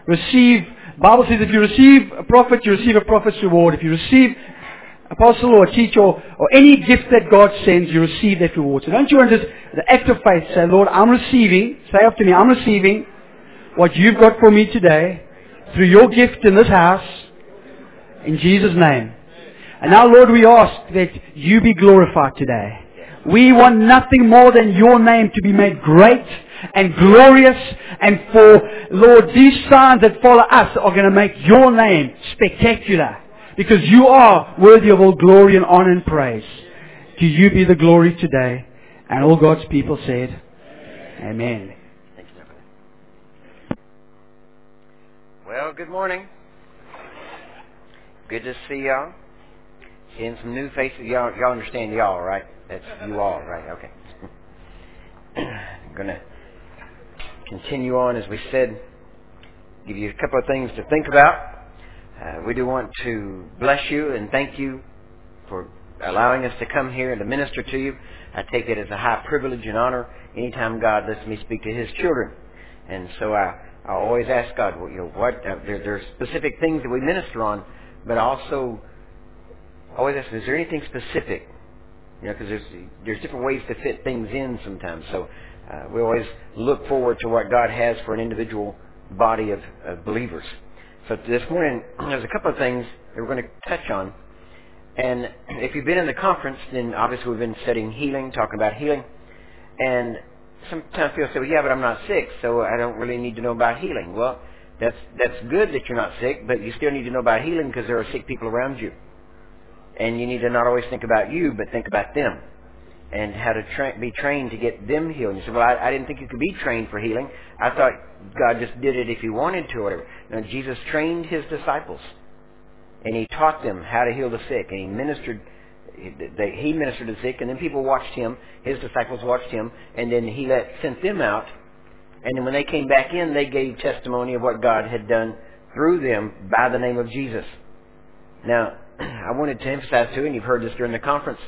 receive, the Bible says if you receive a prophet, you receive a prophet's reward. If you receive apostle or a teacher or any gift that God sends, you receive that reward. So don't you want to just, the act of faith, say, Lord, I'm receiving, say after me, I'm receiving what you've got for me today through your gift in this house, in Jesus' name. And now, Lord, we ask that you be glorified today. We want nothing more than your name to be made great and glorious, and for, Lord, these signs that follow us are going to make your name spectacular, because you are worthy of all glory and honor and praise. To you be the glory today. And all God's people said, Amen. Well, good morning. Good to see y'all. Seeing some new faces. Y'all understand y'all, right? That's you all, right? Okay. I'm going to continue on, as we said, give you a couple of things to think about. We do want to bless you and thank you for allowing us to come here and to minister to you. I take it as a high privilege and honor anytime God lets me speak to His children. And so I always ask God, there are specific things that we minister on, but I also always ask, is there anything specific? Because there's different ways to fit things in sometimes. So we always look forward to what God has for an individual body of believers. So this morning, there's a couple of things that we're going to touch on. And if you've been in the conference, then obviously we've been studying healing, talking about healing. And sometimes people say, well, yeah, but I'm not sick, so I don't really need to know about healing. Well, that's good that you're not sick, but you still need to know about healing because there are sick people around you. And you need to not always think about you, but think about them and how to be trained to get them healed. You say, well, I didn't think you could be trained for healing. I thought God just did it if He wanted to or whatever. No, Jesus trained His disciples, and He taught them how to heal the sick, and He ministered to the sick, and then people watched Him, His disciples watched Him, and then He sent them out, and then when they came back in, they gave testimony of what God had done through them by the name of Jesus. Now, I wanted to emphasize too, and you've heard this during the conference,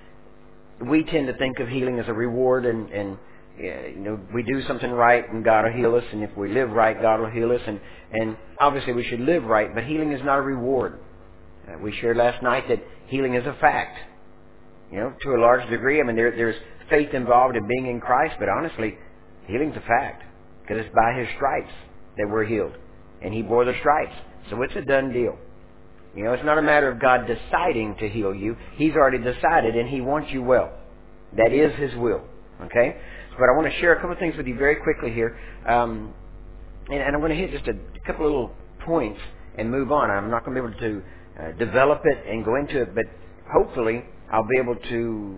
we tend to think of healing as a reward, and we do something right and God will heal us, and if we live right, God will heal us, and obviously we should live right, but healing is not a reward. We shared last night that healing is a fact. To a large degree, there's faith involved in being in Christ, but honestly, healing's a fact, because it's by His stripes that we're healed, and He bore the stripes, so it's a done deal. It's not a matter of God deciding to heal you. He's already decided, and He wants you well. That is His will. Okay? But I want to share a couple of things with you very quickly here. And I'm going to hit just a couple of little points and move on. I'm not going to be able to develop it and go into it, but hopefully I'll be able to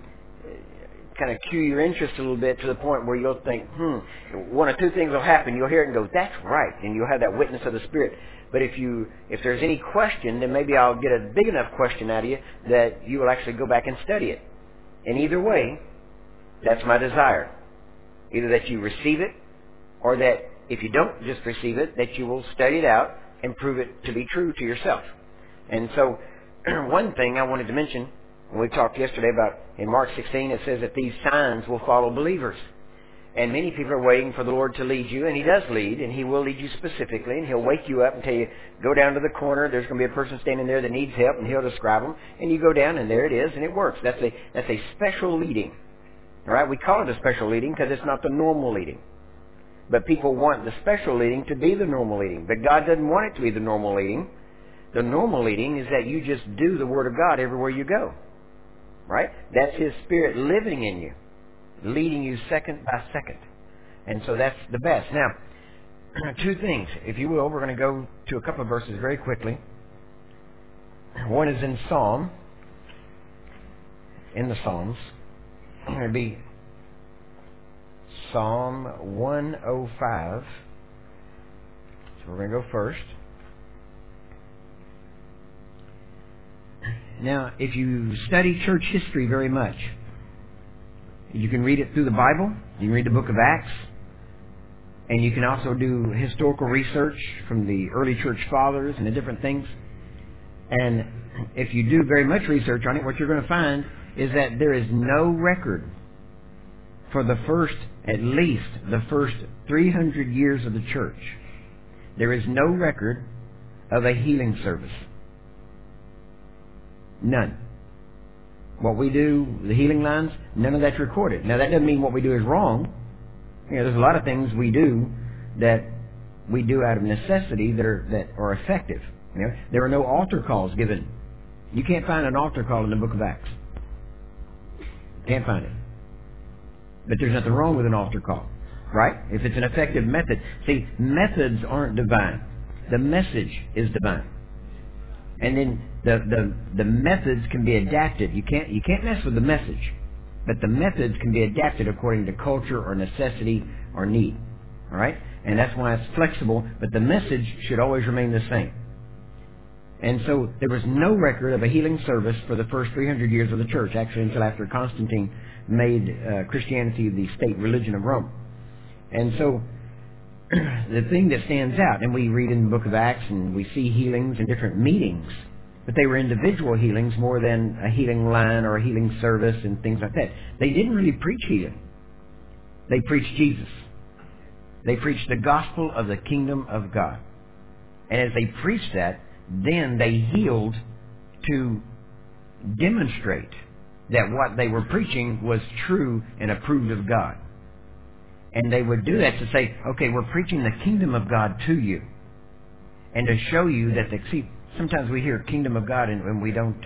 kind of cue your interest a little bit to the point where you'll think, one or two things will happen. You'll hear it and go, that's right. And you'll have that witness of the Spirit. But if there's any question, then maybe I'll get a big enough question out of you that you will actually go back and study it. And either way, that's my desire. Either that you receive it, or that if you don't just receive it, that you will study it out and prove it to be true to yourself. And so, one thing I wanted to mention, when we talked yesterday about, in Mark 16, it says that these signs will follow believers. And many people are waiting for the Lord to lead you, and He does lead, and He will lead you specifically, and He'll wake you up and tell you, go down to the corner, there's going to be a person standing there that needs help, and He'll describe them, and you go down, and there it is, and it works. That's a special leading. All right? We call it a special leading because it's not the normal leading. But people want the special leading to be the normal leading. But God doesn't want it to be the normal leading. The normal leading is that you just do the Word of God everywhere you go. Right? That's His Spirit living in you, leading you second by second. And so that's the best. Now, two things, if you will. We're going to go to a couple of verses very quickly. One is in the Psalms. It would be Psalm 105. So we're going to go first. Now, if you study church history very much, you can read it through the Bible. You can read the book of Acts. And you can also do historical research from the early church fathers and the different things. And if you do very much research on it, what you're going to find is that there is no record for at least the first 300 years of the church. there is no record of a healing service. None. What we do, the healing lines, none of that's recorded. Now, that doesn't mean what we do is wrong. There's a lot of things we do that we do out of necessity that are effective. There are no altar calls given. You can't find an altar call in the book of Acts. Can't find it. But there's nothing wrong with an altar call, right? If it's an effective method. See, methods aren't divine. The message is divine. And then the methods can be adapted. You can't mess with the message, but the methods can be adapted according to culture or necessity or need. All right? And that's why it's flexible, but the message should always remain the same. And so there was no record of a healing service for the first 300 years of the church, actually until after Constantine made Christianity the state religion of Rome. And so the thing that stands out, and we read in the book of Acts and we see healings in different meetings, but they were individual healings more than a healing line or a healing service and things like that. They didn't really preach healing. They preached Jesus. They preached the gospel of the kingdom of God. And as they preached that, then they healed to demonstrate that what they were preaching was true and approved of God. And they would do that to say, okay, we're preaching the kingdom of God to you. And to show you that, sometimes we hear kingdom of God and we don't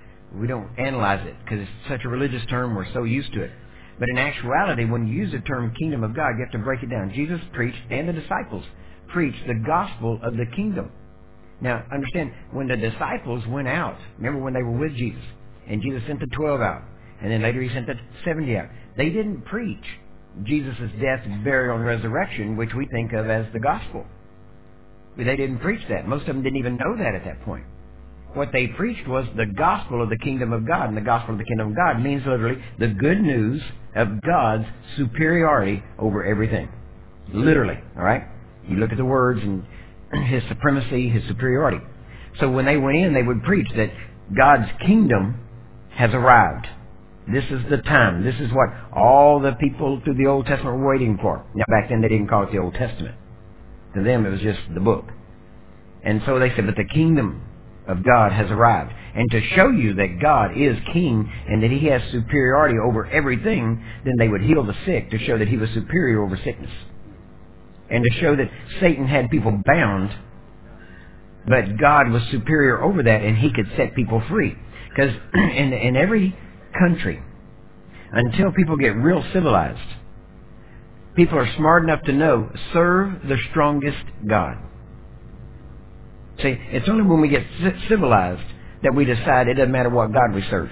analyze it because it's such a religious term, we're so used to it. But in actuality, when you use the term kingdom of God, you have to break it down. Jesus preached, and the disciples preached the gospel of the kingdom. Now, understand, when the disciples went out, remember when they were with Jesus, and Jesus sent the 12 out, and then later he sent the 70 out, they didn't preach Jesus' death, burial, and resurrection, which we think of as the gospel. But they didn't preach that. Most of them didn't even know that at that point. What they preached was the gospel of the kingdom of God, and the gospel of the kingdom of God means literally the good news of God's superiority over everything. Literally, all right? You look at the words and His supremacy, His superiority. So when they went in, they would preach that God's kingdom has arrived. This is the time. This is what all the people through the Old Testament were waiting for. Now, back then they didn't call it the Old Testament. To them, it was just the book. And so they said, but the kingdom of God has arrived. And to show you that God is king and that He has superiority over everything, then they would heal the sick to show that He was superior over sickness. And to show that Satan had people bound, but God was superior over that and He could set people free. Because in every country, until people get real civilized, people are smart enough to know, serve the strongest God. See, it's only when we get civilized that we decide it doesn't matter what God we serve.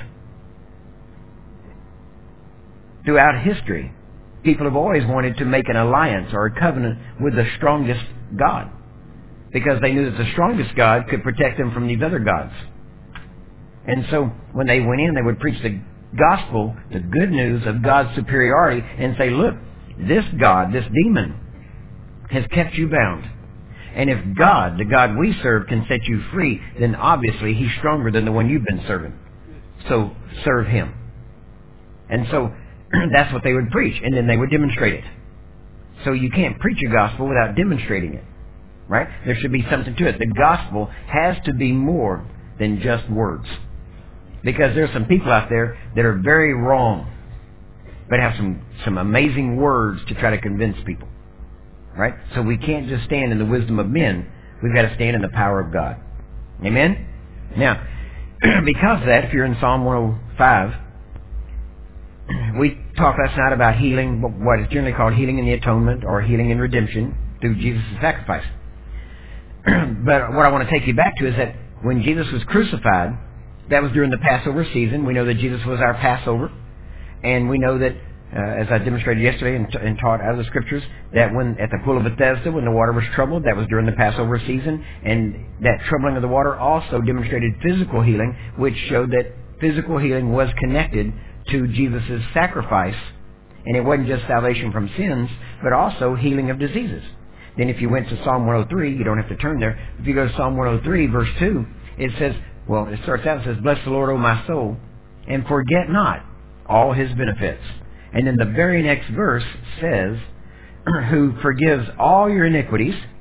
Throughout history, people have always wanted to make an alliance or a covenant with the strongest God, because they knew that the strongest God could protect them from these other gods. And so when they went in, they would preach the gospel, the good news of God's superiority, and say, look, this God, this demon, has kept you bound. And if God, the God we serve, can set you free, then obviously He's stronger than the one you've been serving. So serve Him. And so that's what they would preach, and then they would demonstrate it. So you can't preach a gospel without demonstrating it, right? There should be something to it. The gospel has to be more than just words. Because there are some people out there that are very wrong, but have some amazing words to try to convince people. Right? So we can't just stand in the wisdom of men. We've got to stand in the power of God. Amen? Now, because of that, if you're in Psalm 105, we talked last night about healing, what is generally called healing in the atonement or healing in redemption through Jesus' sacrifice. But what I want to take you back to is that when Jesus was crucified, that was during the Passover season. We know that Jesus was our Passover. And we know that, as I demonstrated yesterday and taught out of the Scriptures, that when at the pool of Bethesda, when the water was troubled, that was during the Passover season. And that troubling of the water also demonstrated physical healing, which showed that physical healing was connected to Jesus' sacrifice. And it wasn't just salvation from sins, but also healing of diseases. Then if you went to Psalm 103, you don't have to turn there. If you go to Psalm 103, verse 2, it says, well, it starts out, it says, bless the Lord, O my soul, and forget not all His benefits. And then the very next verse says, who forgives all your iniquities,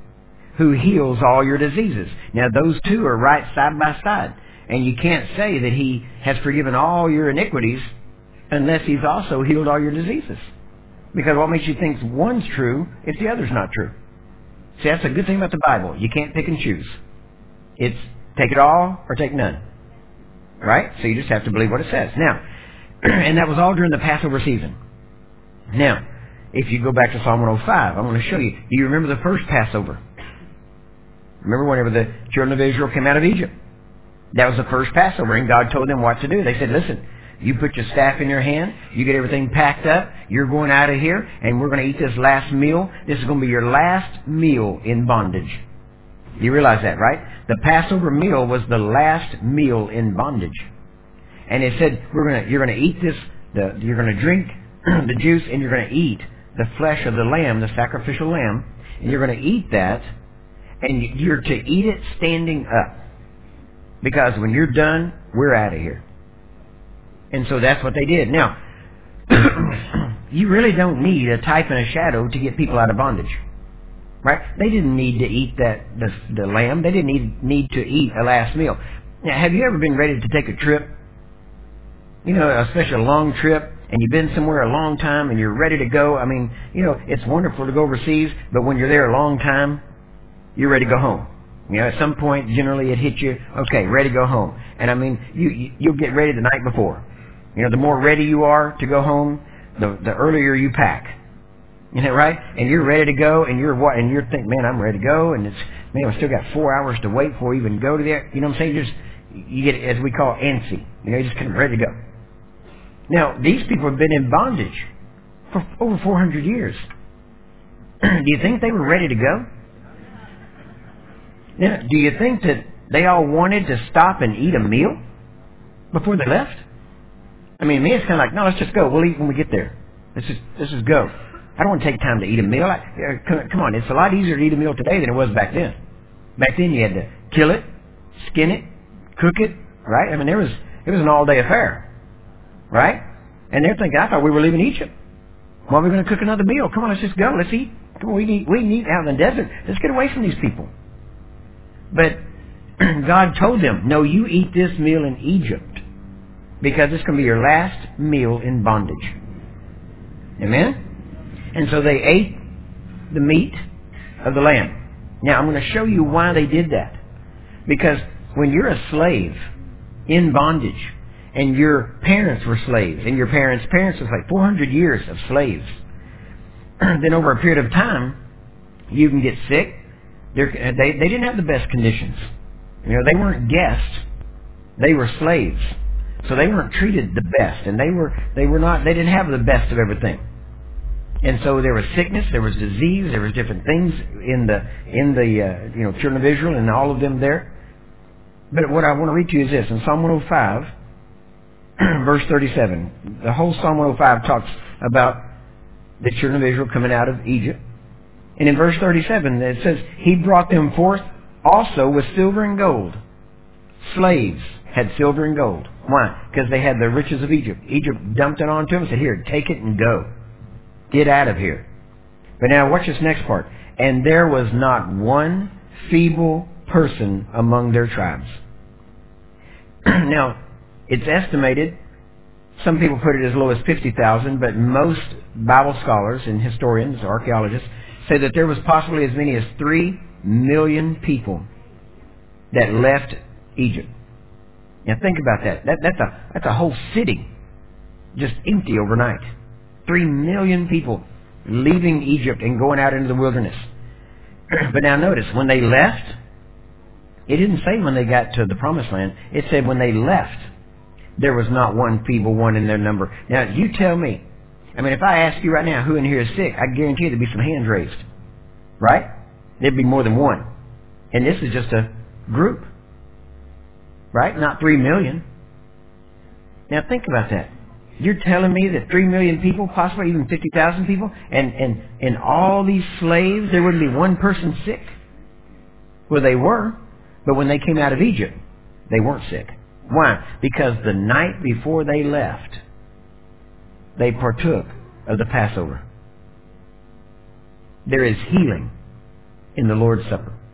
who heals all your diseases. Now, those two are right side by side. And you can't say that He has forgiven all your iniquities unless He's also healed all your diseases. Because what makes you think one's true if the other's not true? See, that's a good thing about the Bible. You can't pick and choose. It's take it all or take none. Right? So you just have to believe what it says. Now, and that was all during the Passover season. Now, if you go back to Psalm 105, I'm going to show you. Do you remember the first Passover? Remember whenever the children of Israel came out of Egypt? That was the first Passover, and God told them what to do. They said, listen, you put your staff in your hand, you get everything packed up, you're going out of here, and we're going to eat this last meal. This is going to be your last meal in bondage. You realize that, right? The Passover meal was the last meal in bondage. And it said, you're going to eat this, you're going to drink the juice, and you're going to eat the flesh of the lamb, the sacrificial lamb, and you're going to eat that, and you're to eat it standing up. Because when you're done, we're out of here. And so that's what they did. Now, you really don't need a type and a shadow to get people out of bondage. Right? They didn't need to eat the lamb. They didn't need to eat a last meal. Now, have you ever been ready to take a trip? You know, especially a long trip, and you've been somewhere a long time, and you're ready to go. I mean, you know, it's wonderful to go overseas, but when you're there a long time, you're ready to go home. You know, at some point, generally it hits you, okay, ready to go home. And I mean, you'll get ready the night before. You know, the more ready you are to go home, the earlier you pack. You know, right? And you're ready to go, and you're thinking, man, I'm ready to go, and I still got 4 hours to wait before we even go to there. You know what I'm saying? You get, as we call, antsy. You know, you're just kind of ready to go. Now, these people have been in bondage for over 400 years. Do you think they were ready to go? Now, do you think that they all wanted to stop and eat a meal before they left? I mean, me, it's kind of like, no, let's just go. We'll eat when we get there. Let's just go. I don't want to take time to eat a meal. Come on, it's a lot easier to eat a meal today than it was back then. Back then, you had to kill it, skin it, cook it, right? I mean, it was an all-day affair, right? And they're thinking, I thought we were leaving Egypt. Why are we going to cook another meal? Come on, let's just go. Let's eat. Come on, we can eat out in the desert. Let's get away from these people. But God told them, no, you eat this meal in Egypt because it's going to be your last meal in bondage. Amen? And so they ate the meat of the lamb. Now, I'm going to show you why they did that. Because when you're a slave in bondage, and your parents were slaves, and your parents' parents was like 400 years of slaves, then over a period of time, you can get sick. They didn't have the best conditions. You know, they weren't guests. They were slaves. So they weren't treated the best, and they didn't have the best of everything. And so there was sickness, there was disease, there was different things in the children of Israel and all of them there. But what I want to read to you is this. In Psalm 105, verse 37, the whole Psalm 105 talks about the children of Israel coming out of Egypt. And in verse 37, it says, He brought them forth also with silver and gold. Slaves had silver and gold. Why? Because they had the riches of Egypt. Egypt dumped it onto them and said, here, take it and go. Get out of here. But now watch this next part. And there was not one feeble person among their tribes. Now, it's estimated, some people put it as low as 50,000, but most Bible scholars and historians, archaeologists, say that there was possibly as many as 3 million people that left Egypt. Now think about that. That's a whole city just empty overnight. 3 million people leaving Egypt and going out into the wilderness. But now notice, when they left, it didn't say when they got to the promised land. It said when they left, there was not one feeble one in their number. Now, you tell me. I mean, if I ask you right now who in here is sick, I guarantee there'd be some hands raised. Right? There'd be more than one. And this is just a group. Right? Not 3 million. Now, think about that. You're telling me that 3 million people, possibly even 50,000 people, and all these slaves, there wouldn't be one person sick? Well, they were. But when they came out of Egypt, they weren't sick. Why? Because the night before they left, they partook of the Passover. There is healing in the Lord's Supper.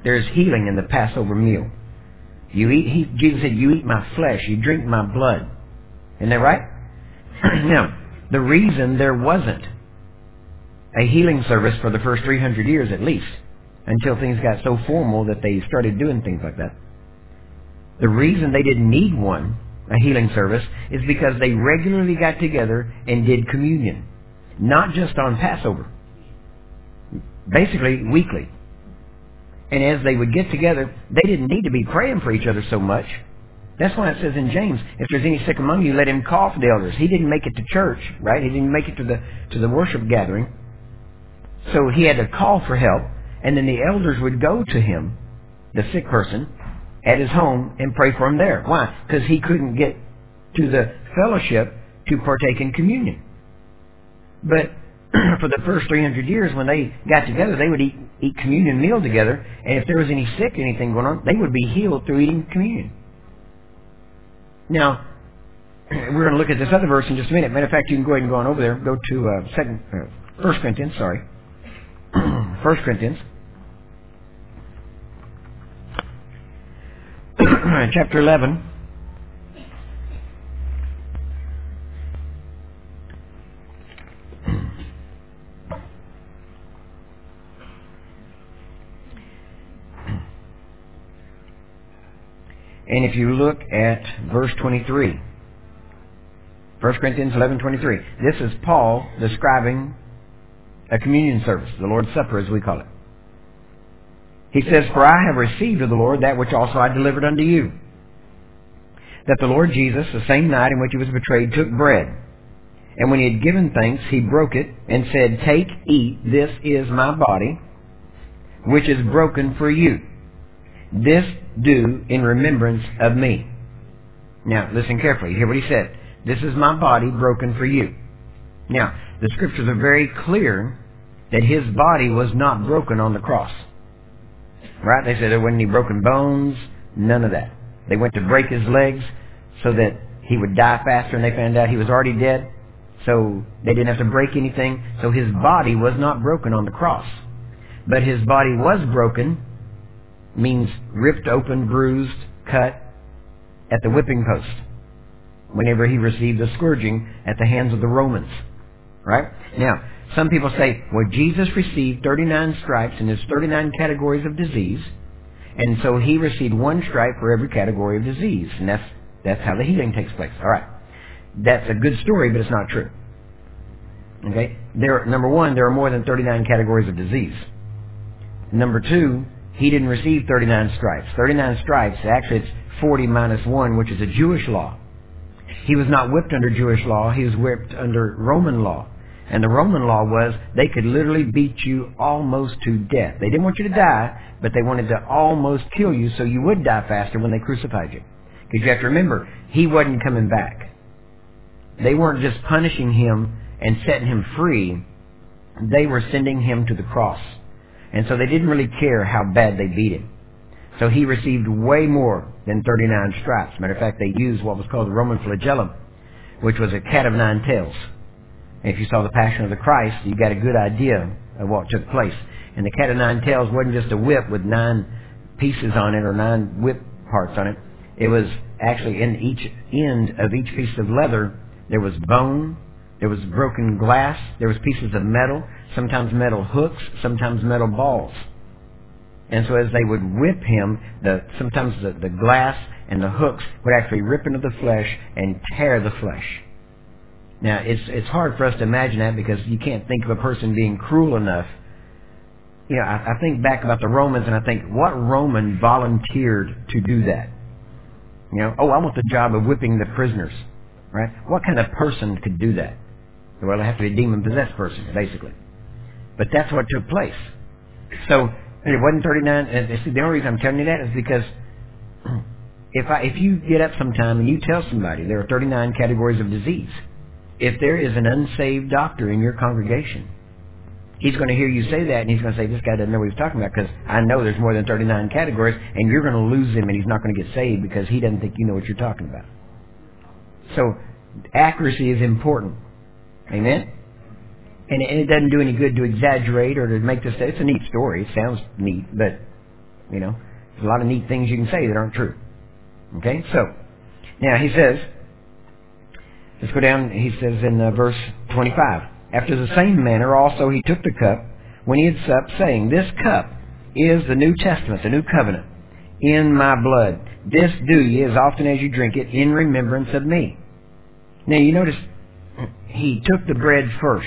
There's healing in the Passover meal. Jesus said, you eat my flesh, you drink my blood. Isn't that right? Now, the reason there wasn't a healing service for the first 300 years at least, until things got so formal that they started doing things like that. The reason they didn't need one, a healing service, is because they regularly got together and did communion. Not just on Passover. Basically, weekly. And as they would get together, they didn't need to be praying for each other so much. That's why it says in James, if there's any sick among you, let him call for the elders. He didn't make it to church, right? He didn't make it to the worship gathering. So he had to call for help, and then the elders would go to him, the sick person, at his home and pray for him there. Why? Because he couldn't get to the fellowship to partake in communion. But for the first 300 years, when they got together, they would eat communion meal together, and if there was any sick, anything going on, they would be healed through eating communion. Now, we're going to look at this other verse in just a minute. Matter of fact, you can go ahead and go on over there. Go to 1 Corinthians, 1 Corinthians. Chapter 11. And if you look at verse 23, 1 Corinthians 11:23, this is Paul describing a communion service, the Lord's Supper as we call it. He says, for I have received of the Lord that which also I delivered unto you, that the Lord Jesus, the same night in which he was betrayed, took bread. And when he had given thanks, he broke it and said, take, eat, this is my body, which is broken for you. This do in remembrance of me. Now, listen carefully. Hear what he said. This is my body broken for you. Now, the scriptures are very clear that his body was not broken on the cross. Right? They said there wasn't any broken bones, none of that. They went to break his legs so that he would die faster, and they found out he was already dead. So they didn't have to break anything. So his body was not broken on the cross. But his body was broken, means ripped open, bruised, cut, at the whipping post, whenever he received the scourging at the hands of the Romans. Right? Now, some people say, well, Jesus received 39 stripes in his 39 categories of disease, and so he received one stripe for every category of disease, and that's how the healing takes place. All right. That's a good story, but it's not true. Okay? Number one, there are more than 39 categories of disease. Number two, he didn't receive 39 stripes. 39 stripes, actually it's 40 minus 1, which is a Jewish law. He was not whipped under Jewish law. He was whipped under Roman law. And the Roman law was they could literally beat you almost to death. They didn't want you to die, but they wanted to almost kill you so you would die faster when they crucified you. Because you have to remember, he wasn't coming back. They weren't just punishing him and setting him free. They were sending him to the cross. And so they didn't really care how bad they beat him. So he received way more than 39 stripes. Matter of fact, they used what was called the Roman flagellum, which was a cat of nine tails. If you saw the Passion of the Christ, you got a good idea of what took place. And the cat of nine tails wasn't just a whip with 9 pieces on it or 9 whip parts on it. It was actually in each end of each piece of leather, there was bone, there was broken glass, there was pieces of metal, sometimes metal hooks, sometimes metal balls. And so as they would whip him, sometimes the glass and the hooks would actually rip into the flesh and tear the flesh. Now, it's hard for us to imagine that because you can't think of a person being cruel enough. You know, I think back about the Romans and I think, what Roman volunteered to do that? You know, I want the job of whipping the prisoners. Right? What kind of person could do that? Well, it have to be a demon-possessed person, basically. But that's what took place. So, it wasn't 39. And the only reason I'm telling you that is because if you get up sometime and you tell somebody there are 39 categories of disease, if there is an unsaved doctor in your congregation, he's going to hear you say that and he's going to say, this guy doesn't know what he's talking about because I know there's more than 39 categories, and you're going to lose him and he's not going to get saved because he doesn't think you know what you're talking about. So, accuracy is important. Amen? And it doesn't do any good to exaggerate or to make this... It's a neat story. It sounds neat, but You know, there's a lot of neat things you can say that aren't true. Okay, so now he says, let's go down. He says in verse 25, after the same manner also he took the cup when he had supped, saying, this cup is the New Testament, the New Covenant, in my blood. This do ye as often as you drink it in remembrance of me. Now you notice he took the bread first,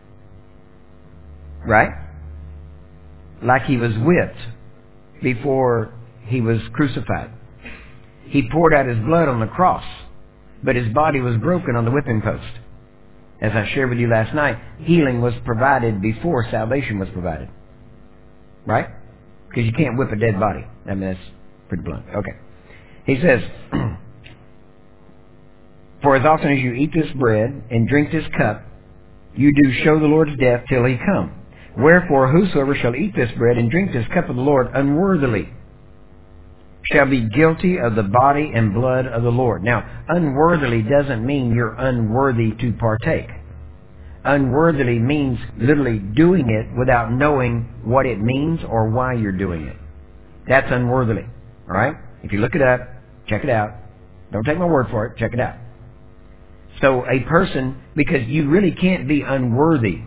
right? Like he was whipped before he was crucified. He poured out his blood on the cross, but his body was broken on the whipping post. As I shared with you last night, healing was provided before salvation was provided. Right? Because you can't whip a dead body. I mean, that's pretty blunt. Okay. He says, for as often as you eat this bread and drink this cup, you do show the Lord's death till he come. Wherefore, whosoever shall eat this bread and drink this cup of the Lord unworthily shall be guilty of the body and blood of the Lord. Now, unworthily doesn't mean you're unworthy to partake. Unworthily means literally doing it without knowing what it means or why you're doing it. That's unworthily. All right? If you look it up, check it out. Don't take my word for it. Check it out. So a person, because you really can't be unworthy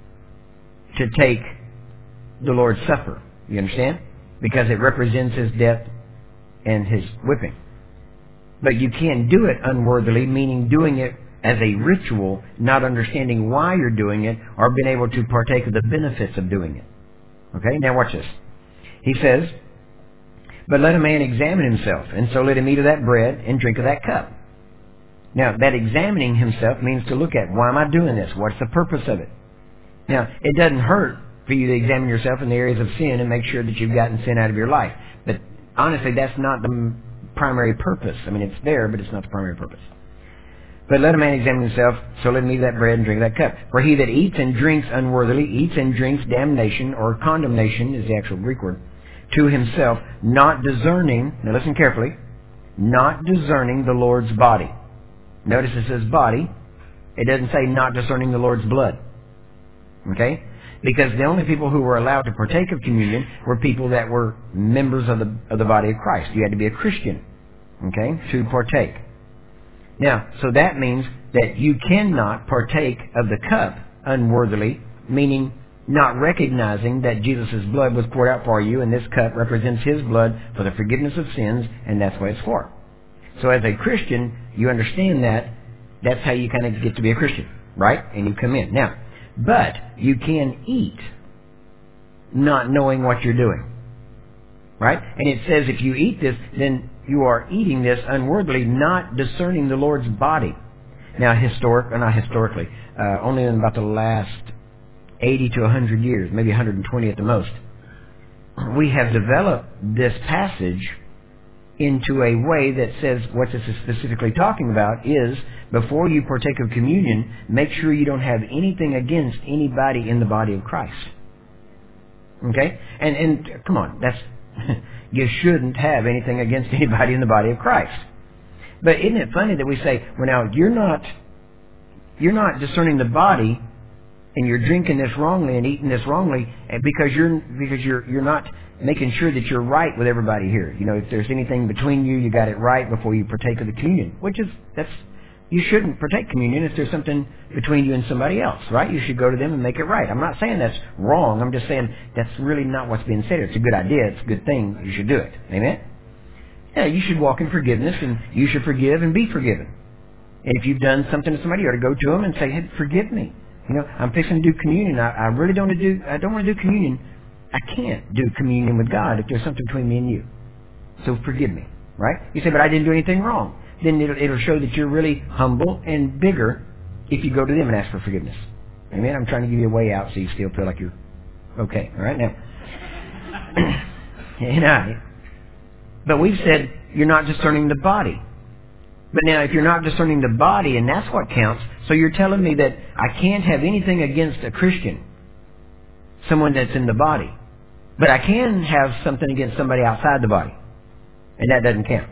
to take the Lord's Supper. You understand? Because it represents his death and his whipping. But you can't do it unworthily, meaning doing it as a ritual, not understanding why you're doing it, or being able to partake of the benefits of doing it. Okay, now watch this. He says, but let a man examine himself, and so let him eat of that bread and drink of that cup. Now, that examining himself means to look at, why am I doing this? What's the purpose of it? Now, it doesn't hurt for you to examine yourself in the areas of sin and make sure that you've gotten sin out of your life. But honestly, that's not the primary purpose. I mean, it's there, but it's not the primary purpose. But let a man examine himself, so let him eat that bread and drink that cup. For he that eats and drinks unworthily eats and drinks damnation, or condemnation is the actual Greek word, to himself, not discerning, now listen carefully, not discerning the Lord's body. Notice it says body. It doesn't say not discerning the Lord's blood. Okay? Because the only people who were allowed to partake of communion were people that were members of the body of Christ. You had to be a Christian, okay, to partake. Now, so that means that you cannot partake of the cup unworthily, meaning not recognizing that Jesus' blood was poured out for you, and this cup represents his blood for the forgiveness of sins, and that's what it's for. So as a Christian, you understand that. That's how you kind of get to be a Christian, right? And you come in. Now, but you can eat not knowing what you're doing, right? And it says if you eat this, then you are eating this unworthily, not discerning the Lord's body. Now, only in about the last 80 to 100 years, maybe 120 at the most, we have developed this passage into a way that says what this is specifically talking about is, before you partake of communion, make sure you don't have anything against anybody in the body of Christ. Okay? And come on, that's you shouldn't have anything against anybody in the body of Christ. But isn't it funny that we say, well, now you're not discerning the body, and you're drinking this wrongly and eating this wrongly because you're not making sure that you're right with everybody here. You know, if there's anything between you, you got it right before you partake of the communion. You shouldn't partake communion if there's something between you and somebody else, right? You should go to them and make it right. I'm not saying that's wrong. I'm just saying that's really not what's being said. It's a good idea. It's a good thing. You should do it. Amen? Yeah, you should walk in forgiveness, and you should forgive and be forgiven. And if you've done something to somebody, you ought to go to them and say, hey, forgive me. You know, I'm fixing to do communion. I really don't want to do communion. I can't do communion with God if there's something between me and you. So forgive me, right? You say, but I didn't do anything wrong. Then it'll show that you're really humble and bigger if you go to them and ask for forgiveness. Amen? I'm trying to give you a way out so you still feel like you're okay. All right? Now, but we've said you're not discerning the body. But now, if you're not discerning the body, and that's what counts, so you're telling me that I can't have anything against a Christian, someone that's in the body, but I can have something against somebody outside the body, and that doesn't count.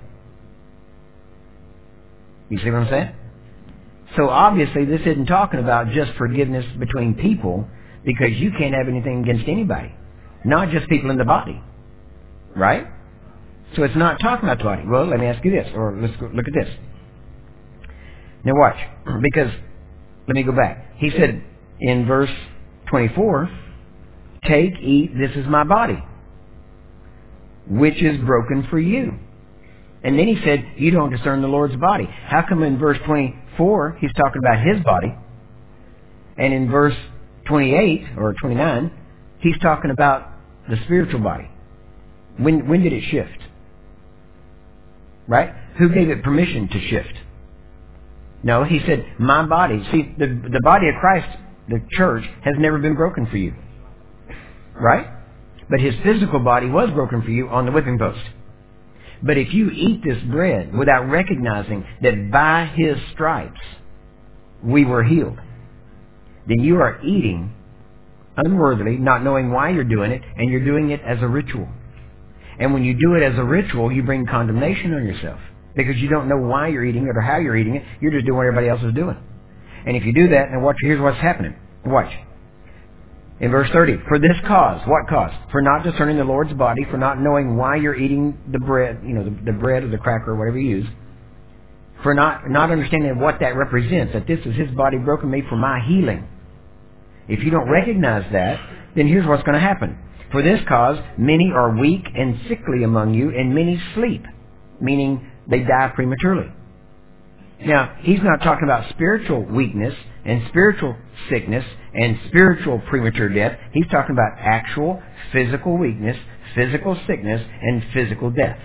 You see what I'm saying? So obviously, this isn't talking about just forgiveness between people, because you can't have anything against anybody, not just people in the body. Right? So it's not talking about the body. Well, let me ask you this, or let's go look at this. Now watch, because let me go back. He said in verse 24, take, eat, this is my body, which is broken for you. And then he said, you don't discern the Lord's body. How come in verse 24, he's talking about his body, and in verse 28 or 29, he's talking about the spiritual body? When did it shift? Right? Who gave it permission to shift? No, he said, my body. See, the body of Christ, the church, has never been broken for you. Right? But his physical body was broken for you on the whipping post. But if you eat this bread without recognizing that by his stripes we were healed, then you are eating unworthily, not knowing why you're doing it, and you're doing it as a ritual. And when you do it as a ritual, you bring condemnation on yourself because you don't know why you're eating it or how you're eating it. You're just doing what everybody else is doing. And if you do that, and watch, here's what's happening. Watch. In verse 30, for this cause, what cause? For not discerning the Lord's body, for not knowing why you're eating the bread, the bread or the cracker or whatever you use, for not understanding what that represents, that this is his body broken, made for my healing. If you don't recognize that, then here's what's going to happen. For this cause, many are weak and sickly among you, and many sleep, meaning they die prematurely. Now, he's not talking about spiritual weakness and spiritual sickness and spiritual premature death. He's talking about actual physical weakness, physical sickness, and physical death.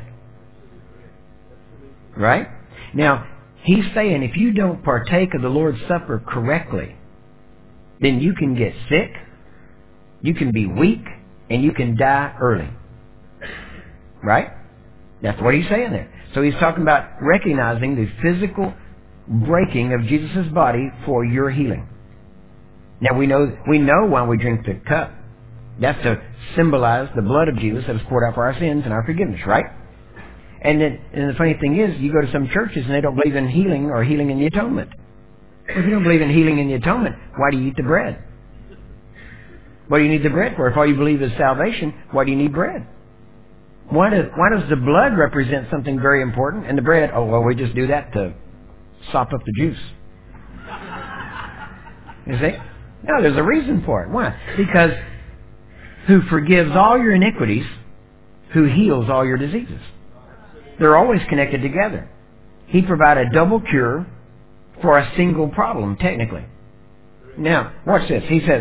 Right? Now, he's saying if you don't partake of the Lord's Supper correctly, then you can get sick, you can be weak, and you can die early. Right? That's what he's saying there. So he's talking about recognizing the physical breaking of Jesus' body for your healing. Now we know why we drink the cup. That's to symbolize the blood of Jesus that was poured out for our sins and our forgiveness, right? And the funny thing is, you go to some churches and they don't believe in healing or healing in the atonement. Well, if you don't believe in healing in the atonement, why do you eat the bread? What do you need the bread for? If all you believe is salvation, why do you need bread? Why does the blood represent something very important and the bread, oh, well, we just do that to sop up the juice. You see? No, there's a reason for it. Why? Because who forgives all your iniquities, who heals all your diseases. They're always connected together. He provided a double cure for a single problem, technically. Now, watch this. He says,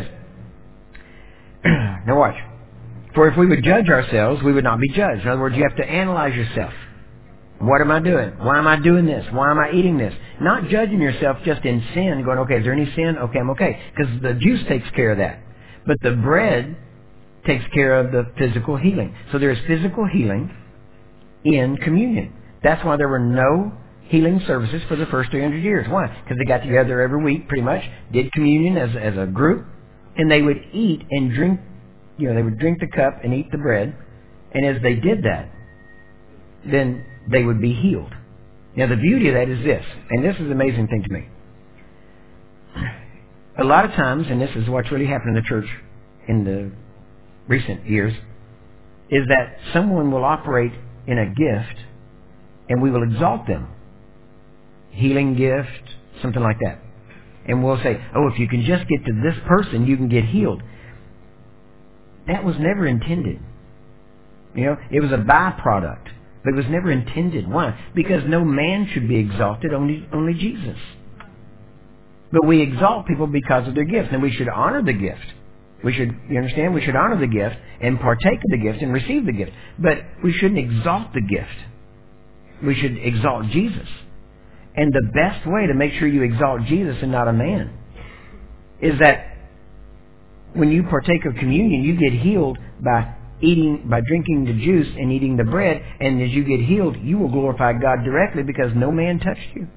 now watch. For if we would judge ourselves, we would not be judged. In other words, you have to analyze yourself. What am I doing? Why am I doing this? Why am I eating this? Not judging yourself just in sin, going, okay, is there any sin? Okay, I'm okay. Because the juice takes care of that. But the bread takes care of the physical healing. So there's physical healing in communion. That's why there were no healing services for the first 300 years. Why? Because they got together every week, pretty much, did communion as a group, and they would eat and drink. They would drink the cup and eat the bread, and as they did that, then they would be healed. Now, the beauty of that is this, and this is an amazing thing to me. A lot of times, and this is what's really happened in the church in the recent years, is that someone will operate in a gift, and we will exalt them. Healing gift, something like that. And we'll say, oh, if you can just get to this person, you can get healed. That was never intended. It was a byproduct. But it was never intended. Why? Because no man should be exalted, only Jesus. But we exalt people because of their gift, and we should honor the gift. You understand? We should honor the gift and partake of the gift and receive the gift. But we shouldn't exalt the gift. We should exalt Jesus. And the best way to make sure you exalt Jesus and not a man is that when you partake of communion, you get healed by drinking the juice and eating the bread, and as you get healed, you will glorify God directly because no man touched you.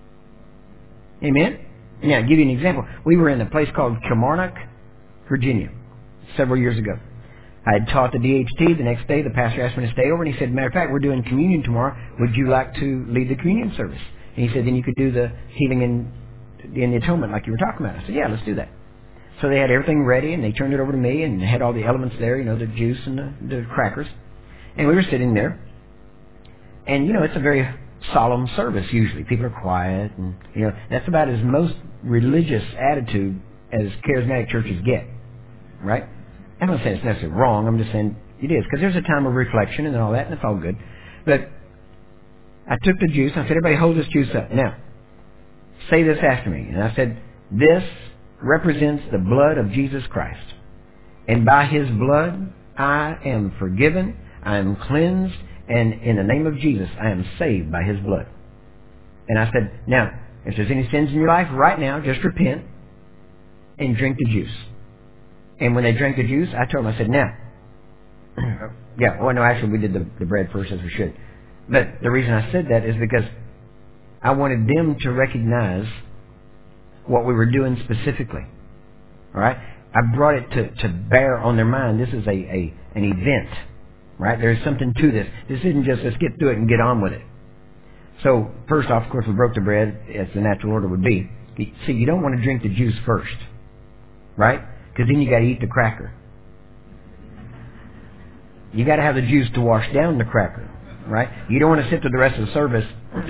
Amen? Now, I'll give you an example. We were in a place called Kilmarnock, Virginia, several years ago. I had taught the DHT. The next day, the pastor asked me to stay over, and he said, matter of fact, we're doing communion tomorrow. Would you like to lead the communion service? And he said, then you could do the healing in the atonement like you were talking about. I said, yeah, let's do that. So they had everything ready, and they turned it over to me, and had all the elements there, the juice and the crackers. And we were sitting there. And, you know, it's a very solemn service usually. People are quiet. And, you know, that's about as most religious attitude as charismatic churches get. Right? I'm not saying it's necessarily wrong. I'm just saying it is. Because there's a time of reflection and all that, and it's all good. But I took the juice. I said, everybody hold this juice up. Now, say this after me. And I said, this represents the blood of Jesus Christ. And by His blood, I am forgiven, I am cleansed, and in the name of Jesus, I am saved by His blood. And I said, now, if there's any sins in your life right now, just repent and drink the juice. And when they drank the juice, I told them, I said, now, actually we did the bread first as we should. But the reason I said that is because I wanted them to recognize what we were doing specifically. All right? I brought it to bear on their mind. This is an event. Right? There's something to this. This isn't just let's get through it and get on with it. So, first off, of course, we broke the bread, as the natural order would be. See, you don't want to drink the juice first. Right? Because then you got to eat the cracker. You got to have the juice to wash down the cracker. Right? You don't want to sit through the rest of the service,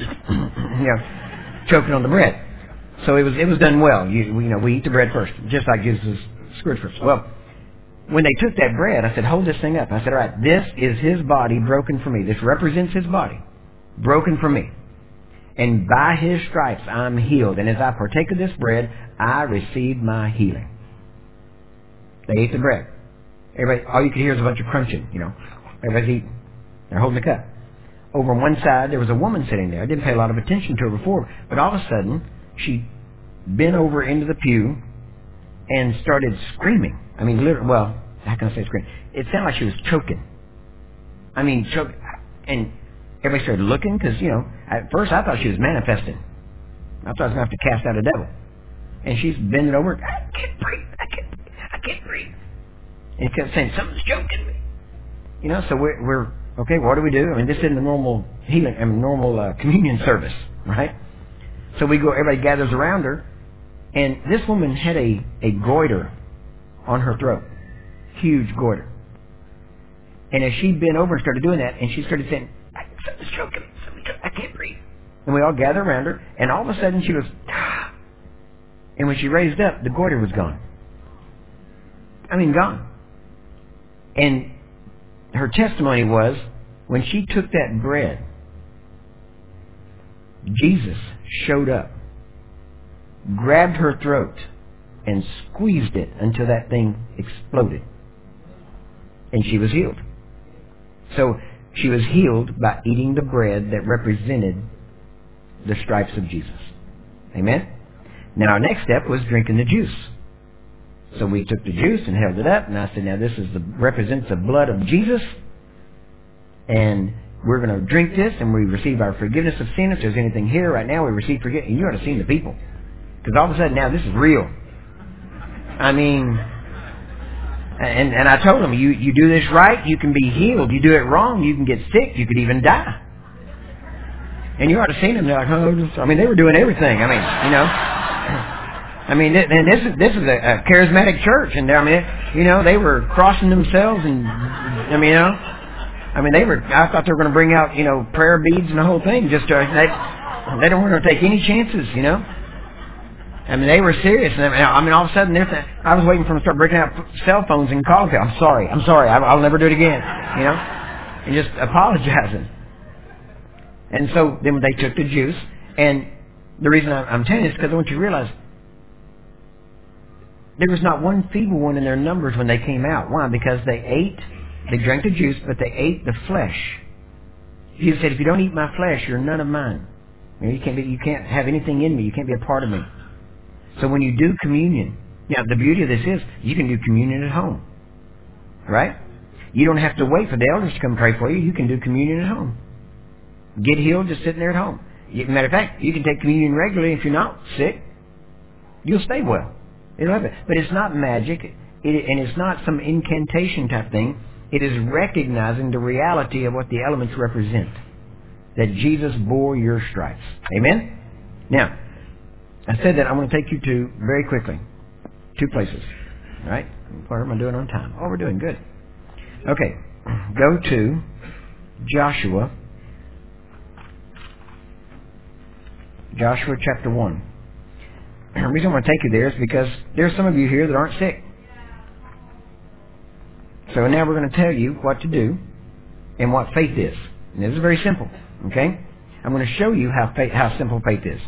choking on the bread. So it was done well. We eat the bread first, just like Jesus' scourge first. Well, when they took that bread, I said, hold this thing up. I said, all right, this is His body broken for me. This represents His body broken for me. And by His stripes, I'm healed. And as I partake of this bread, I receive my healing. They ate the bread. Everybody, all you could hear is a bunch of crunching, Everybody's eating. They're holding the cup. Over on one side, there was a woman sitting there. I didn't pay a lot of attention to her before. But all of a sudden, she bent over into the pew and started screaming. I mean, literally, well, how can I say screaming? It sounded like she was choking. I mean, choking. And everybody started looking because, at first I thought she was manifesting. I thought I was going to have to cast out a devil. And she's bending over. I can't breathe. I can't breathe. And he kept saying, something's choking me. So we're okay, what do we do? I mean, this isn't a normal healing, normal communion service, right? So we go, everybody gathers around her. And this woman had a goiter on her throat. Huge goiter. And as she bent over and started doing that, and she started saying, something's choking me. I can't breathe. And we all gathered around her, and all of a sudden she was, and when she raised up, the goiter was gone. I mean, gone. And her testimony was, when she took that bread, Jesus showed up, grabbed her throat, and squeezed it until that thing exploded. And she was healed. So she was healed by eating the bread that represented the stripes of Jesus. Amen? Now our next step was drinking the juice. So we took the juice and held it up, and I said, now this represents the blood of Jesus, and we're going to drink this, and we receive our forgiveness of sin. If there's anything here right now, we receive forgiveness. And you ought to see the people. Because all of a sudden now this is real. I mean, and I told them, you do this right, you can be healed. You do it wrong, you can get sick, you could even die. And you ought to see them. They're like, they were doing everything. This is a charismatic church, and they were crossing themselves, and I thought they were going to bring out, prayer beads and the whole thing. Just they don't want to take any chances, they were serious. And all of a sudden, I was waiting for them to start breaking out cell phones and calling people. I'm sorry, I'll never do it again, and just apologizing. And so then they took the juice, and the reason I'm telling you this is because I want you to realize there was not one feeble one in their numbers when they came out. Why? Because they drank the juice, but they ate the flesh. Jesus said, if you don't eat my flesh, you're none of mine. You can't have anything in me. You can't be a part of me. So when you do communion, the beauty of this is you can do communion at home. Right? You don't have to wait for the elders to come pray for you. You can do communion at home. Get healed just sitting there at home. Matter of fact, you can take communion regularly if you're not sick. You'll stay well. But it's not magic, and it's not some incantation type thing. It is recognizing the reality of what the elements represent. That Jesus bore your stripes. Amen? Now, I said that I'm going to take you to, very quickly, 2 places. All right? What am I doing on time? Oh, we're doing good. Okay. Go to Joshua chapter 1. The reason I want to take you there is because there's some of you here that aren't sick. So now we're going to tell you what to do and what faith is. And this is very simple. Okay? I'm going to show you how simple faith is.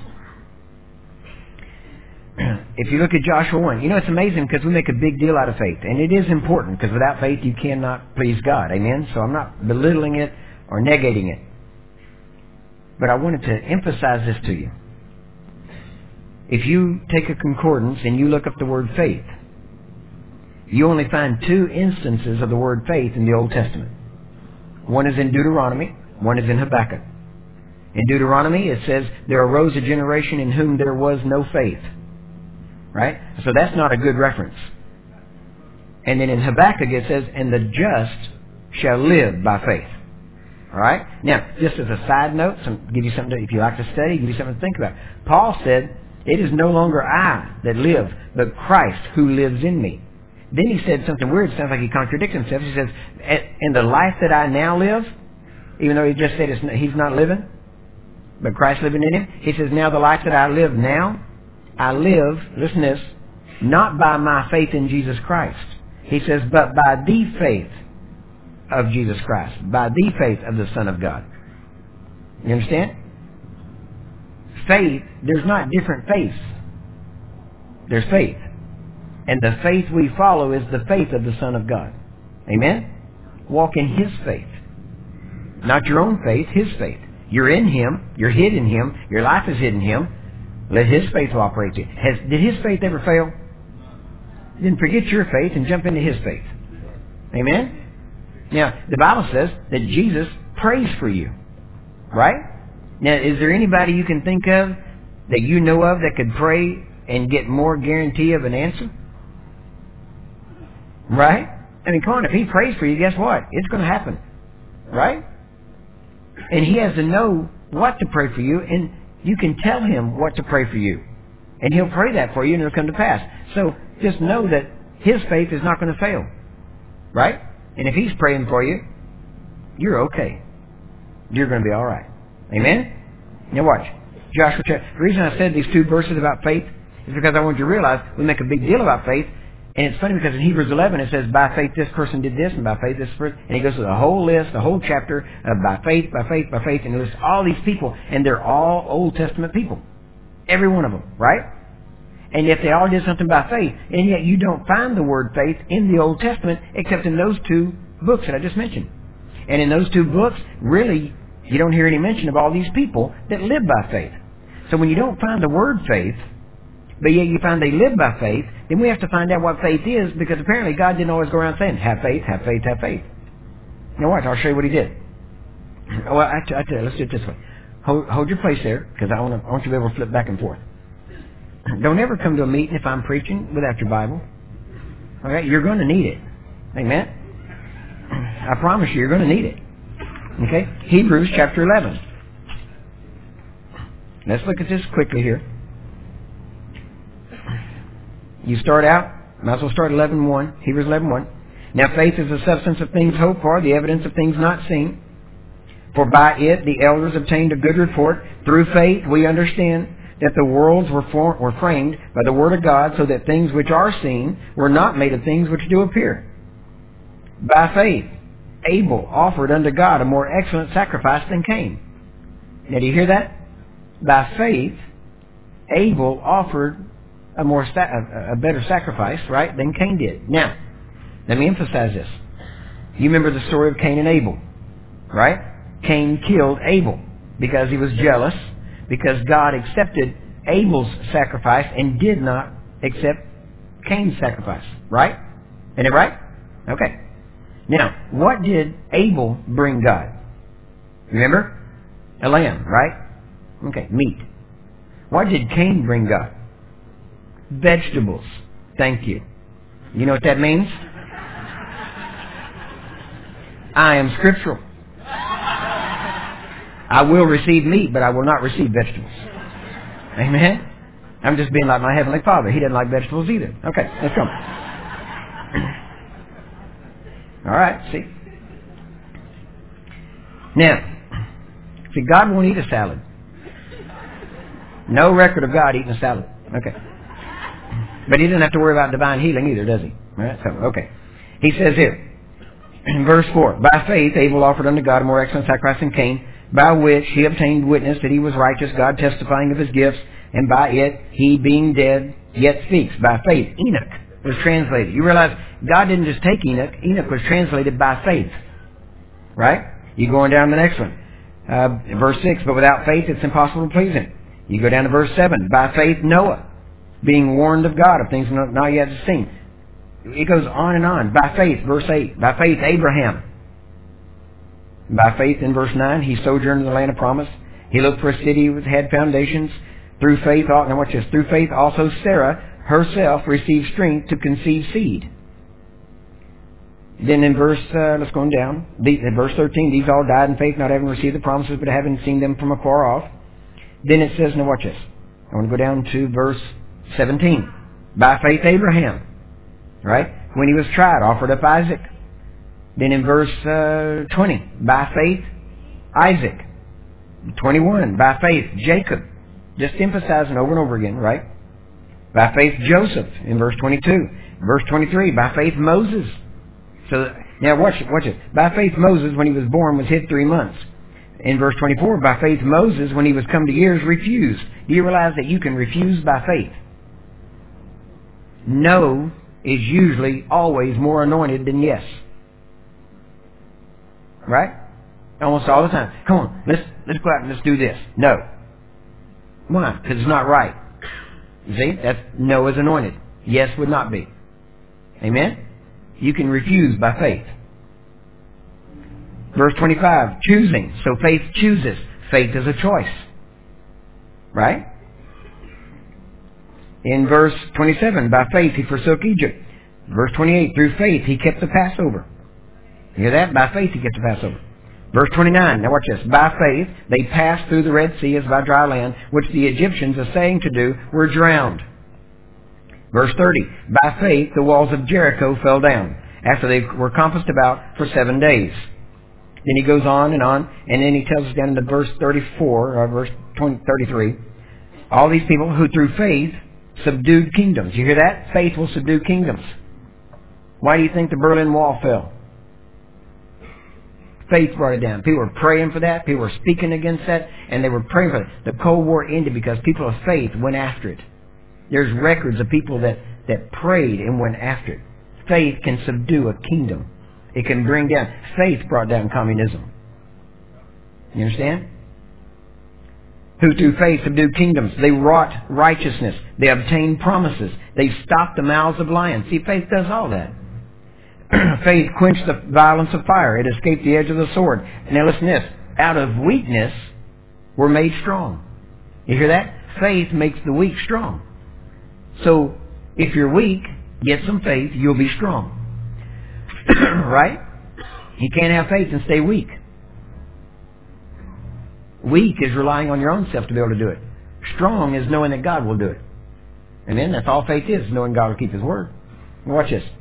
If you look at Joshua 1, it's amazing because we make a big deal out of faith. And it is important because without faith you cannot please God. Amen? So I'm not belittling it or negating it. But I wanted to emphasize this to you. If you take a concordance and you look up the word faith, you only find 2 instances of the word faith in the Old Testament. One is in Deuteronomy, one is in Habakkuk. In Deuteronomy it says, there arose a generation in whom there was no faith. Right? So that's not a good reference. And then in Habakkuk it says, and the just shall live by faith. Alright? Now, just as a side note, give you something if you like to study, give you something to think about. Paul said, it is no longer I that live, but Christ who lives in me. Then he said something weird. It sounds like he contradicts himself. He says, in the life that I now live, even though he just said he's not living, but Christ living in him, he says, now the life that I live now, I live, listen to this, not by my faith in Jesus Christ. He says, but by the faith of Jesus Christ, by the faith of the Son of God. You understand? Faith, there's not different faiths. There's faith. And the faith we follow is the faith of the Son of God. Amen? Walk in His faith. Not your own faith, His faith. You're in Him. You're hid in Him. Your life is hid in Him. Let His faith operate you. Did His faith ever fail? Then forget your faith and jump into His faith. Amen? Now, the Bible says that Jesus prays for you. Right? Now, is there anybody you can think of that you know of that could pray and get more guarantee of an answer? Right? I mean, come on, if He prays for you, guess what? It's going to happen. Right? And He has to know what to pray for you, and you can tell Him what to pray for you. And He'll pray that for you, and it'll come to pass. So just know that His faith is not going to fail. Right? And if He's praying for you, you're okay. You're going to be all right. Amen? Now watch. Joshua chapter. The reason I said these 2 verses about faith is because I want you to realize we make a big deal about faith. And it's funny because in Hebrews 11 it says, by faith this person did this, and by faith this person. And he goes through the whole list, the whole chapter of by faith, and he lists all these people. And they're all Old Testament people. Every one of them, right? And yet they all did something by faith. And yet you don't find the word faith in the Old Testament except in those 2 books that I just mentioned. And in those 2 books, really, you don't hear any mention of all these people that live by faith. So when you don't find the word faith, but yet you find they live by faith, then we have to find out what faith is, because apparently God didn't always go around saying, have faith, have faith, have faith. Now watch, I'll show you what He did. Well, I tell you, let's do it this way. Hold your place there, because I want you to be able to flip back and forth. Don't ever come to a meeting if I'm preaching without your Bible. Okay? You're going to need it. Amen? I promise you're going to need it. Okay? Hebrews chapter 11. Let's look at this quickly here. You start out, might as well start 11:1, Hebrews 11:1. Now faith is the substance of things hoped for, the evidence of things not seen. For by it the elders obtained a good report. Through faith we understand that the worlds were framed by the word of God, so that things which are seen were not made of things which do appear. By faith Abel offered unto God a more excellent sacrifice than Cain. Now do you hear that? By faith Abel offered a better sacrifice, right, than Cain did. Now, let me emphasize this. You remember the story of Cain and Abel, right? Cain killed Abel because he was jealous, because God accepted Abel's sacrifice and did not accept Cain's sacrifice, right? Isn't it right? Okay. Now, what did Abel bring God? Remember? A lamb, right? Okay, meat. What did Cain bring God? Vegetables. Thank you. You know what that means? I am scriptural. I will receive meat, but I will not receive vegetables. Amen? I'm just being like my Heavenly Father. He doesn't like vegetables either. Okay, let's go. All right, see. Now, see, God won't eat a salad. No record of God eating a salad. Okay. But he doesn't have to worry about divine healing either, does he? All right, so, okay. He says here, in verse 4, by faith Abel offered unto God a more excellent sacrifice than Cain, by which he obtained witness that he was righteous, God testifying of his gifts, and by it he, being dead, yet speaks. By faith, Enoch was translated. You realize God didn't just take Enoch. Enoch was translated by faith. Right? You go on down to the next one. Verse 6, but without faith it's impossible to please him. You go down to verse 7. By faith Noah, being warned of God of things not yet seen. It goes on and on. By faith, verse 8. By faith Abraham. By faith in verse 9, he sojourned in the land of promise. He looked for a city which had foundations. Through faith, now watch this. Through faith also Sarah herself received strength to conceive seed. Then in verse, let's go on down. In verse 13, these all died in faith, not having received the promises, but having seen them from afar off. Then it says, now watch this. I want to go down to verse 17. By faith Abraham, right? When he was tried, offered up Isaac. Then in verse 20, by faith Isaac. 21, by faith Jacob. Just emphasizing over and over again, right? By faith Joseph in verse 22. Verse 23, by faith Moses. So now watch it. By faith Moses, when he was born, was hid 3 months. In verse 24, by faith Moses, when he was come to years, refused. Do you realize that you can refuse by faith? No is usually always more anointed than yes. Right? Almost all the time. Come on, let's go out and let's do this. No. Why? Because it's not right. You see? That's no is anointed. Yes would not be. Amen? You can refuse by faith. Verse 25, choosing. So faith chooses. Faith is a choice. Right? In verse 27, by faith he forsook Egypt. Verse 28, through faith he kept the Passover. You hear that? By faith he kept the Passover. Verse 29, now watch this. By faith they passed through the Red Sea as by dry land, which the Egyptians, assaying to do, were drowned. Verse 30, by faith the walls of Jericho fell down, after they were compassed about for 7 days. Then he goes on, and then he tells us down into verse 34, or verse 33, all these people who through faith subdued kingdoms. You hear that? Faith will subdue kingdoms. Why do you think the Berlin Wall fell? Faith brought it down. People were praying for that. People were speaking against that. And they were praying for it. The Cold War ended because people of faith went after it. There's records of people that prayed and went after it. Faith can subdue a kingdom. It can bring down. Faith brought down communism. You understand? Who through faith subdued kingdoms. They wrought righteousness. They obtained promises. They stopped the mouths of lions. See, faith does all that. Faith quenched the violence of fire. It escaped the edge of the sword. Now listen to this. Out of weakness, we're made strong. You hear that? Faith makes the weak strong. So, if you're weak, get some faith, you'll be strong. Right? You can't have faith and stay weak. Weak is relying on your own self to be able to do it. Strong is knowing that God will do it. Amen? That's all faith is, knowing God will keep His word. Watch this.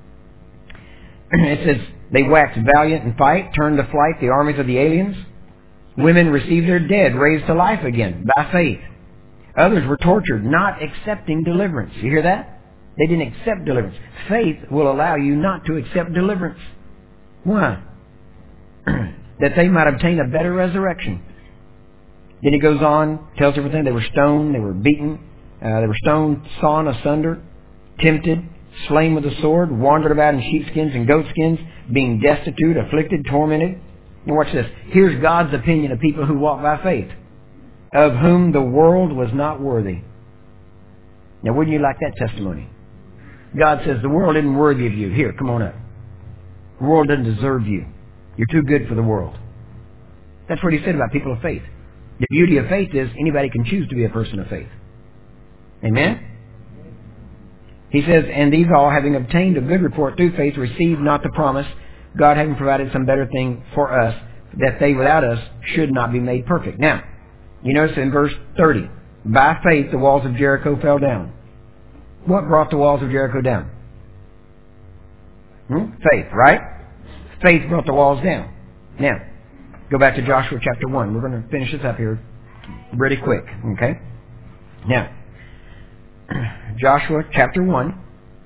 It says, they waxed valiant in fight, turned to flight the armies of the aliens. Women received their dead, raised to life again, by faith. Others were tortured, not accepting deliverance. You hear that? They didn't accept deliverance. Faith will allow you not to accept deliverance. Why? That they might obtain a better resurrection. Then he goes on, tells everything. They were stoned, they were beaten, they were stoned, sawn asunder, tempted, slain with a sword, wandered about in sheepskins and goatskins, being destitute, afflicted, tormented. Now watch this. Here's God's opinion of people who walk by faith, of whom the world was not worthy. Now wouldn't you like that testimony? God says, the world isn't worthy of you. Here, come on up. The world doesn't deserve you. You're too good for the world. That's what he said about people of faith. The beauty of faith is anybody can choose to be a person of faith. Amen? He says, and these all, having obtained a good report through faith, received not the promise, God having provided some better thing for us, that they without us should not be made perfect. Now, you notice in verse 30, by faith the walls of Jericho fell down. What brought the walls of Jericho down? Faith, right? Faith brought the walls down. Now, Go back to Joshua chapter 1. We're going to finish this up here really quick. Okay? Now, Joshua chapter 1,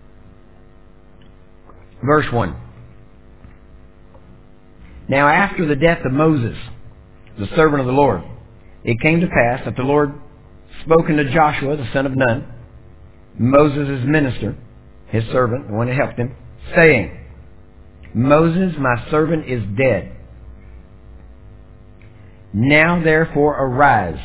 verse 1. Now after the death of Moses, the servant of the Lord, it came to pass that the Lord spoke unto Joshua, the son of Nun, Moses' minister, his servant, the one who helped him, saying, Moses, my servant, is dead. Now therefore arise,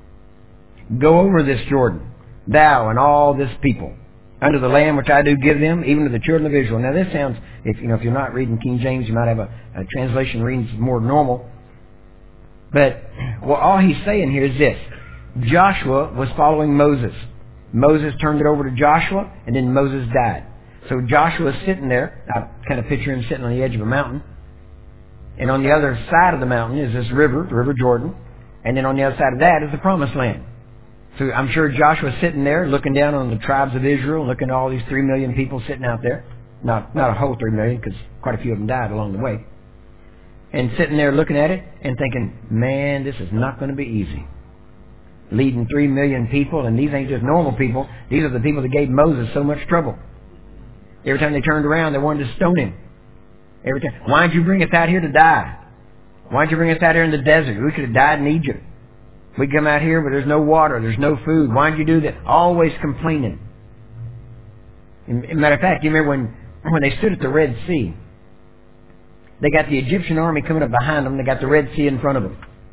go over this Jordan, thou and all this people, unto the land which I do give them, even to the children of Israel. Now this sounds, if you're not reading King James, you might have a translation reading more normal. But all he's saying here is this. Joshua was following Moses. Moses turned it over to Joshua, and then Moses died. So Joshua's sitting there. I kind of picture him sitting on the edge of a mountain. And on the other side of the mountain is this river, the River Jordan. And then on the other side of that is the Promised Land. So I'm sure Joshua's sitting there looking down on the tribes of Israel, looking at all these 3 million people sitting out there. Not a whole 3 million, because quite a few of them died along the way. And sitting there looking at it and thinking, man, this is not going to be easy. Leading 3 million people, and these ain't just normal people. These are the people that gave Moses so much trouble. Every time they turned around, they wanted to stone him. Every time, why'd you bring us out here to die? Why'd you bring us out here in the desert? We could have died in Egypt. We come out here, but there's no water, there's no food. Why'd you do that? Always complaining. Matter of fact, you remember when they stood at the Red Sea, they got the Egyptian army coming up behind them. They got the Red Sea in front of them.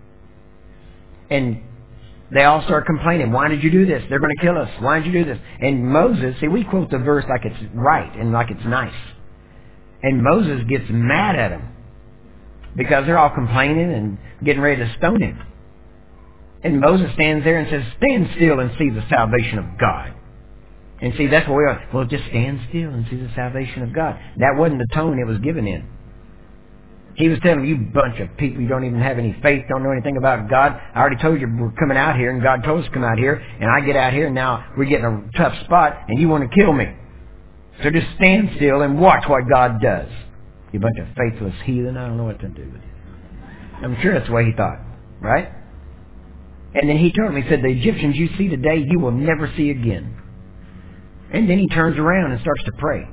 And they all start complaining. Why did you do this? They're going to kill us. Why did you do this? And Moses, see, we quote the verse like it's right and like it's nice. And Moses gets mad at them because they're all complaining and getting ready to stone him. And Moses stands there and says, stand still and see the salvation of God. And see, that's what we are. Well, just stand still and see the salvation of God. That wasn't the tone it was given in. He was telling you bunch of people, you don't even have any faith, don't know anything about God. I already told you we're coming out here, and God told us to come out here, and I get out here, and now we're getting a tough spot, and you want to kill me. So just stand still and watch what God does. You bunch of faithless heathen, I don't know what to do with you. I'm sure that's the way he thought, right? And then he told me, he said, the Egyptians you see today, you will never see again. And then he turns around and starts to pray.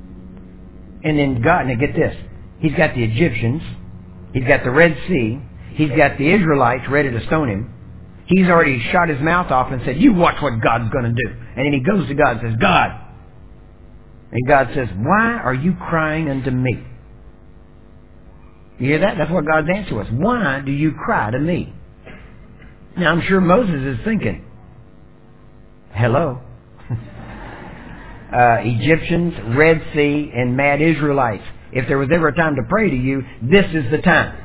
And then God, now get this, he's got the Egyptians, he's got the Red Sea, he's got the Israelites ready to stone him. He's already shot his mouth off and said, you watch what God's going to do. And then he goes to God and says, God. And God says, why are you crying unto me? You hear that? That's what God's answer was. Why do you cry to me? Now I'm sure Moses is thinking, hello. Egyptians, Red Sea, and mad Israelites. If there was ever a time to pray to you, this is the time.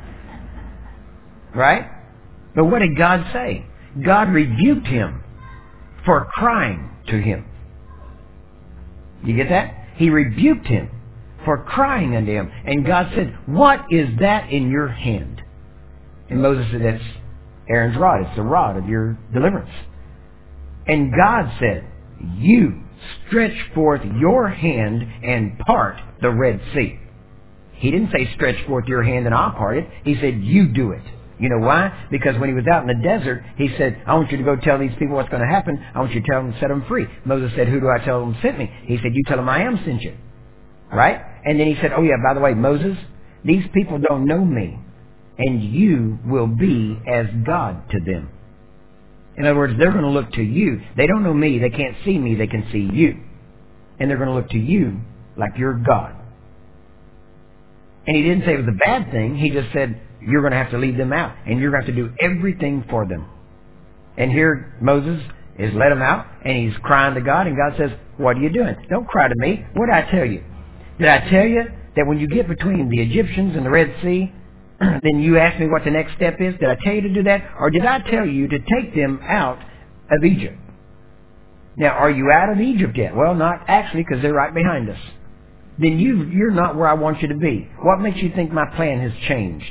Right? But what did God say? God rebuked him for crying to him. You get that? He rebuked him for crying unto him. And God said, what is that in your hand? And Moses said, that's Aaron's rod. It's the rod of your deliverance. And God said, you stretch forth your hand and part the Red Sea. He didn't say stretch forth your hand and I'll part it. He said, you do it. You know why? Because when he was out in the desert, he said, I want you to go tell these people what's going to happen. I want you to tell them to set them free. Moses said, who do I tell them sent me? He said, you tell them I am sent you. Right? And then he said, oh yeah, by the way, Moses, these people don't know me. And you will be as God to them. In other words, they're going to look to you. They don't know me. They can't see me. They can see you. And they're going to look to you like you're God. And he didn't say it was a bad thing. He just said, you're going to have to lead them out. And you're going to have to do everything for them. And here Moses is let him out. And he's crying to God. And God says, what are you doing? Don't cry to me. What did I tell you? Did I tell you that when you get between the Egyptians and the Red Sea, then you ask me what the next step is? Did I tell you to do that? Or did I tell you to take them out of Egypt? Now, are you out of Egypt yet? Well, not actually, because they're right behind us. Then you're not where I want you to be. What makes you think my plan has changed?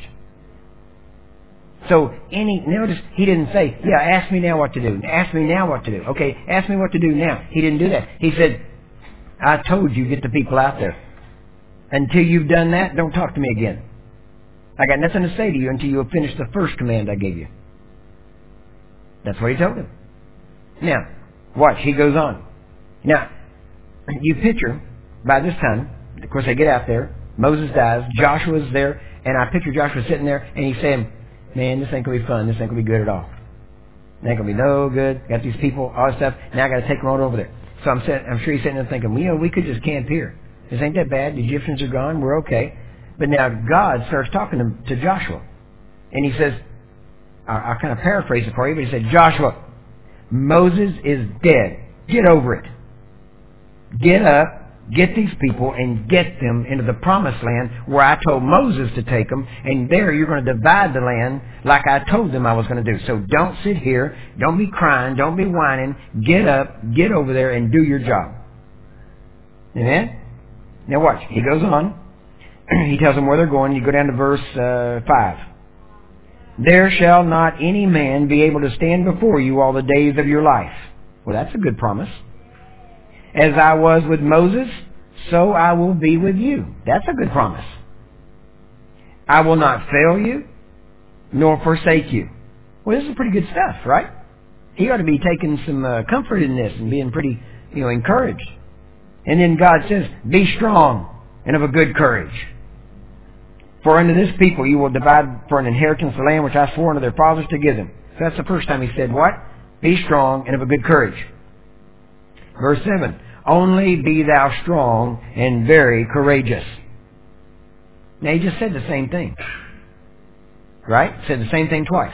So, notice he didn't say, yeah, ask me now what to do. Ask me now what to do. Okay, ask me what to do now. He didn't do that. He said, I told you, get the people out there. Until you've done that, don't talk to me again. I got nothing to say to you until you have finished the first command I gave you. That's what he told him. Now, watch. He goes on. Now, you picture, by this time, of course they get out there, Moses dies, Joshua's there, and I picture Joshua sitting there, and he's saying, man, this ain't going to be fun. This ain't going to be good at all. It ain't going to be no good. Got these people, all this stuff. Now I got to take them on over there. So I'm sure he's sitting there thinking, well, we could just camp here. This ain't that bad. The Egyptians are gone. We're okay. But now God starts talking to Joshua. And he says, I'll kind of paraphrase it for you, but he said, Joshua, Moses is dead. Get over it. Get up, get these people, and get them into the promised land where I told Moses to take them. And there you're going to divide the land like I told them I was going to do. So don't sit here. Don't be crying. Don't be whining. Get up, get over there, and do your job. Amen? Now watch. He goes on. He tells them where they're going. You go down to verse 5. There shall not any man be able to stand before you all the days of your life. Well, that's a good promise. As I was with Moses, so I will be with you. That's a good promise. I will not fail you, nor forsake you. Well, this is pretty good stuff, right? He ought to be taking some comfort in this and being pretty, encouraged. And then God says, be strong and of a good courage. For unto this people you will divide for an inheritance the land which I swore unto their fathers to give them. So that's the first time he said what? Be strong and of a good courage. Verse 7. Only be thou strong and very courageous. Now he just said the same thing. Right? Said the same thing twice.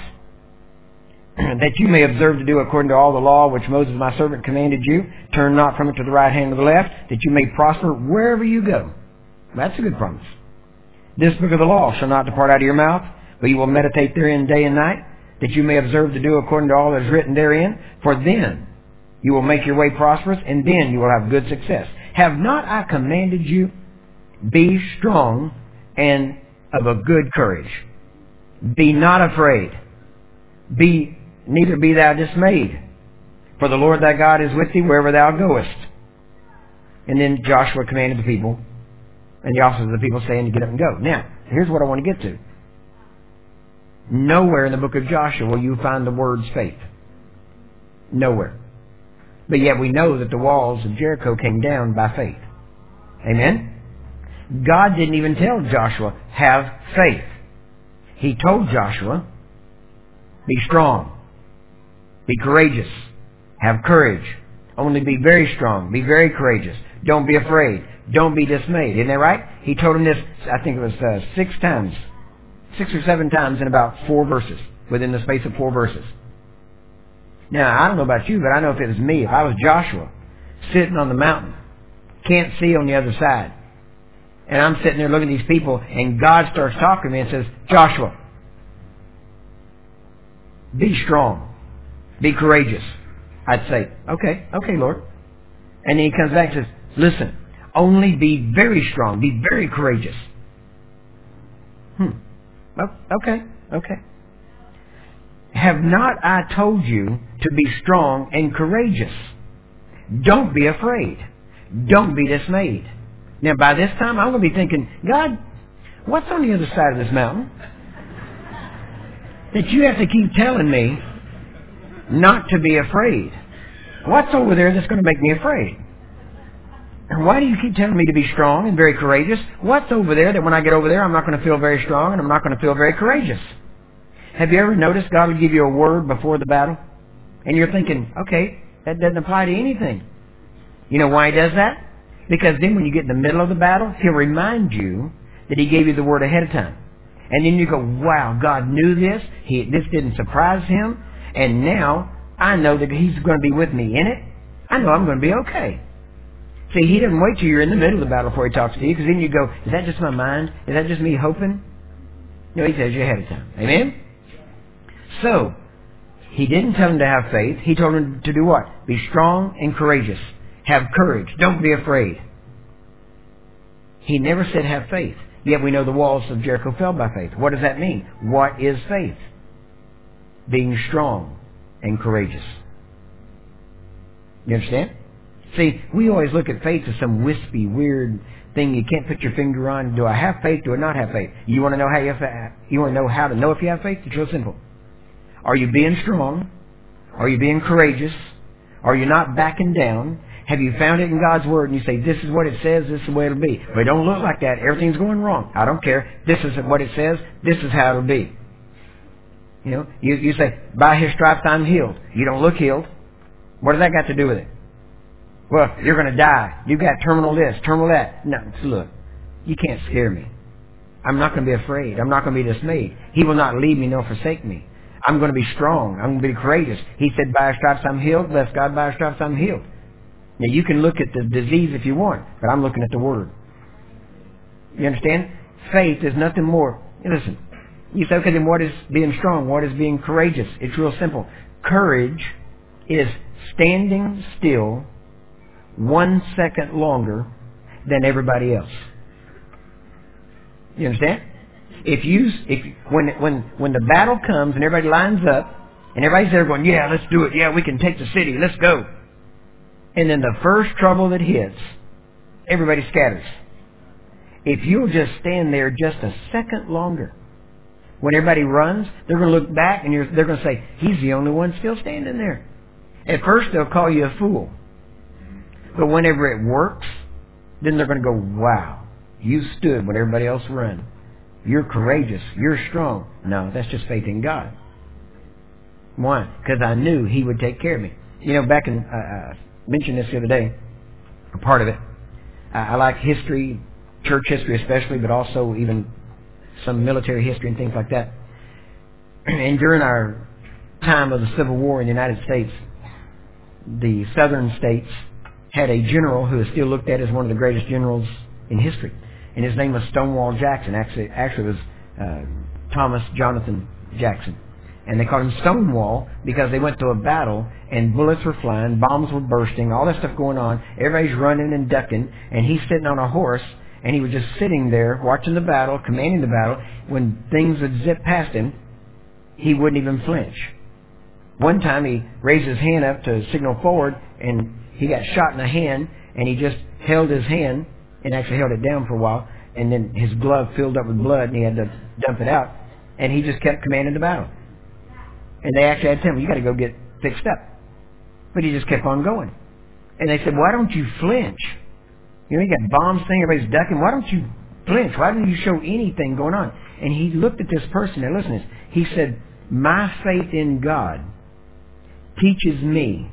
That you may observe to do according to all the law which Moses my servant commanded you. Turn not from it to the right hand or the left, that you may prosper wherever you go. That's a good promise. This book of the law shall not depart out of your mouth, but you will meditate therein day and night, that you may observe to do according to all that is written therein. For then you will make your way prosperous, and then you will have good success. Have not I commanded you? Be strong and of a good courage. Be not afraid. Neither be thou dismayed. For the Lord thy God is with thee wherever thou goest. And then Joshua commanded the people, and the officers of the people saying to get up and go. Now, here's what I want to get to. Nowhere in the book of Joshua will you find the words faith. Nowhere. But yet we know that the walls of Jericho came down by faith. Amen? God didn't even tell Joshua, have faith. He told Joshua, be strong. Be courageous. Have courage. Only be very strong. Be very courageous. Don't be afraid. Don't be dismayed. Isn't that right? He told him this, I think it was 6 times. 6 or 7 times in about 4 verses. Within the space of 4 verses. Now, I don't know about you, but I know if it was me, if I was Joshua, sitting on the mountain, can't see on the other side, and I'm sitting there looking at these people, and God starts talking to me and says, Joshua, be strong. Be courageous. I'd say, okay, Lord. And then he comes back and says, listen, only be very strong. Be very courageous. Okay. Have not I told you to be strong and courageous? Don't be afraid. Don't be dismayed. Now, by this time, I'm going to be thinking, God, what's on the other side of this mountain? That you have to keep telling me not to be afraid. What's over there that's going to make me afraid? And why do you keep telling me to be strong and very courageous? What's over there that when I get over there, I'm not going to feel very strong and I'm not going to feel very courageous? Have you ever noticed God will give you a word before the battle? And you're thinking, okay, that doesn't apply to anything. You know why He does that? Because then when you get in the middle of the battle, He'll remind you that He gave you the word ahead of time. And then you go, wow, God knew this. This didn't surprise Him. And now I know that He's going to be with me in it. I know I'm going to be okay. See, He doesn't wait till you're in the middle of the battle before He talks to you, because then you go, is that just my mind? Is that just me hoping? No, He tells you ahead of time. Amen? So, He didn't tell him to have faith. He told him to do what? Be strong and courageous. Have courage. Don't be afraid. He never said have faith. Yet we know the walls of Jericho fell by faith. What does that mean? What is faith? Being strong and courageous. You understand? See, we always look at faith as some wispy, weird thing you can't put your finger on. Do I have faith? Do I not have faith? You want to know how you want to know how to know if you have faith? It's real simple. Are you being strong? Are you being courageous? Are you not backing down? Have you found it in God's Word and you say, this is what it says, this is the way it'll be. But it don't look like that. Everything's going wrong. I don't care. This is what it says. This is how it'll be. You know, you say, by His stripes I'm healed. You don't look healed. What does that got to do with it? Well, you're going to die. You got terminal this, terminal that. No, look, you can't scare me. I'm not going to be afraid. I'm not going to be dismayed. He will not leave me nor forsake me. I'm going to be strong. I'm going to be courageous. He said, by His stripes I'm healed. Bless God, by His stripes I'm healed. Now, you can look at the disease if you want, but I'm looking at the Word. You understand? Faith is nothing more. Listen, you say, okay, then what is being strong? What is being courageous? It's real simple. Courage is standing still 1 second longer than everybody else. You understand? When the battle comes and everybody lines up and everybody's there going, yeah, let's do it. Yeah, we can take the city. Let's go. And then the first trouble that hits, everybody scatters. If you'll just stand there just a second longer, when everybody runs, they're going to look back and they're going to say, he's the only one still standing there. At first, they'll call you a fool. But whenever it works, then they're going to go, wow, you stood when everybody else ran. You're courageous. You're strong. No, that's just faith in God. Why? Because I knew He would take care of me. You know, back in, I mentioned this the other day, a part of it. I like history, church history especially, but also even some military history and things like that. And during our time of the Civil War in the United States, the southern states had a general who is still looked at as one of the greatest generals in history. And his name was Stonewall Jackson. Actually it was Thomas Jonathan Jackson. And they called him Stonewall because they went to a battle and bullets were flying, bombs were bursting, all that stuff going on. Everybody's running and ducking, and he's sitting on a horse, and he was just sitting there watching the battle, commanding the battle. When things would zip past him, he wouldn't even flinch. One time he raised his hand up to signal forward, and he got shot in the hand, and he just held his hand and actually held it down for a while, and then his glove filled up with blood, and he had to dump it out, and he just kept commanding the battle. And they actually had to tell him, you got to go get fixed up. But he just kept on going. And they said, why don't you flinch? You know, you got bombs thing, everybody's ducking. Why don't you flinch? Why don't you show anything going on? And he looked at this person, and listen to this. He said, my faith in God teaches me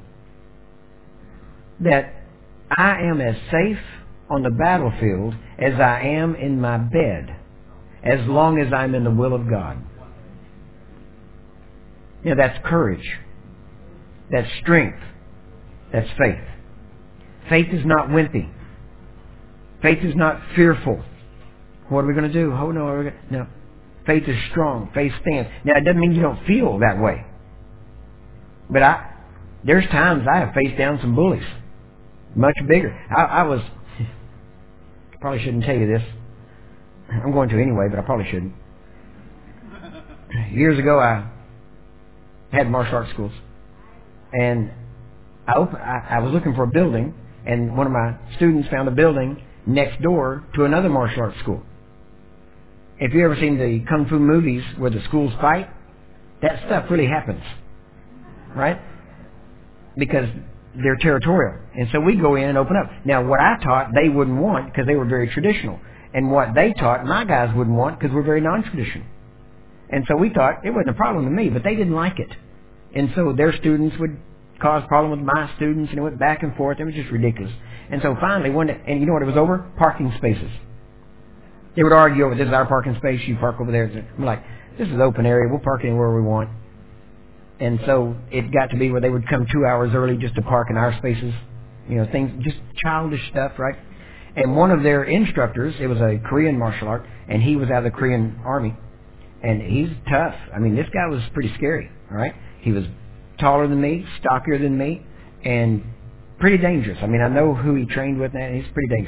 that I am as safe on the battlefield as I am in my bed, as long as I'm in the will of God. You know, that's courage. That's strength. That's faith. Faith is not wimpy. Faith is not fearful. What are we going to do? Oh, no. No. Faith is strong. Faith stands. Now, it doesn't mean you don't feel that way. But there's times I have faced down some bullies. Much bigger. I probably shouldn't tell you this. I'm going to anyway, but I probably shouldn't. Years ago, I had martial arts schools. And I was looking for a building, and one of my students found a building next door to another martial arts school. If you've ever seen the Kung Fu movies where the schools fight, that stuff really happens. Right? Because they're territorial. And so we go in and open up. Now, what I taught, they wouldn't want because they were very traditional. And what they taught, my guys wouldn't want because we're very non-traditional. And so we thought it wasn't a problem to me, but they didn't like it. And so their students would cause problems with my students, and it went back and forth. It was just ridiculous. And so finally, one day, and you know what it was over? Parking spaces. They would argue over, this is our parking space, you park over there. I'm like, this is open area, we'll park anywhere we want. And so it got to be where they would come 2 hours early just to park in our spaces. You know, things, just childish stuff, right? And one of their instructors, it was a Korean martial art, and he was out of the Korean army. And he's tough. I mean, this guy was pretty scary, all right? He was taller than me, stockier than me, and pretty dangerous. I mean, I know who he trained with, and he's pretty dangerous.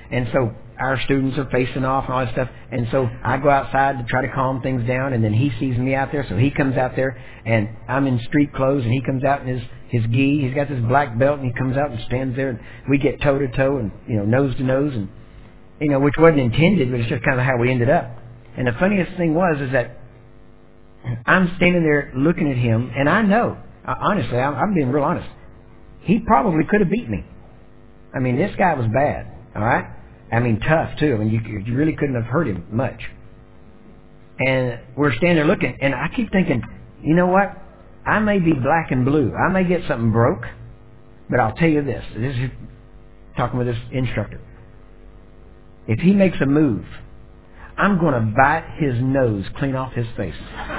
And so our students are facing off and all that stuff. And so I go outside to try to calm things down, and then he sees me out there, so he comes out there, and I'm in street clothes, and he comes out in his gi. He's got this black belt, and he comes out and stands there, and we get toe to toe and, nose to nose, and, which wasn't intended, but it's just kind of how we ended up. And the funniest thing is that I'm standing there looking at him, and I know, honestly, I'm being real honest, he probably could have beat me. I mean, this guy was bad, all right? I mean, tough, too. I mean, you really couldn't have hurt him much. And we're standing there looking, and I keep thinking, you know what? I may be black and blue. I may get something broke, but I'll tell you this. This is talking with this instructor. If he makes a move, I'm going to bite his nose clean off his face.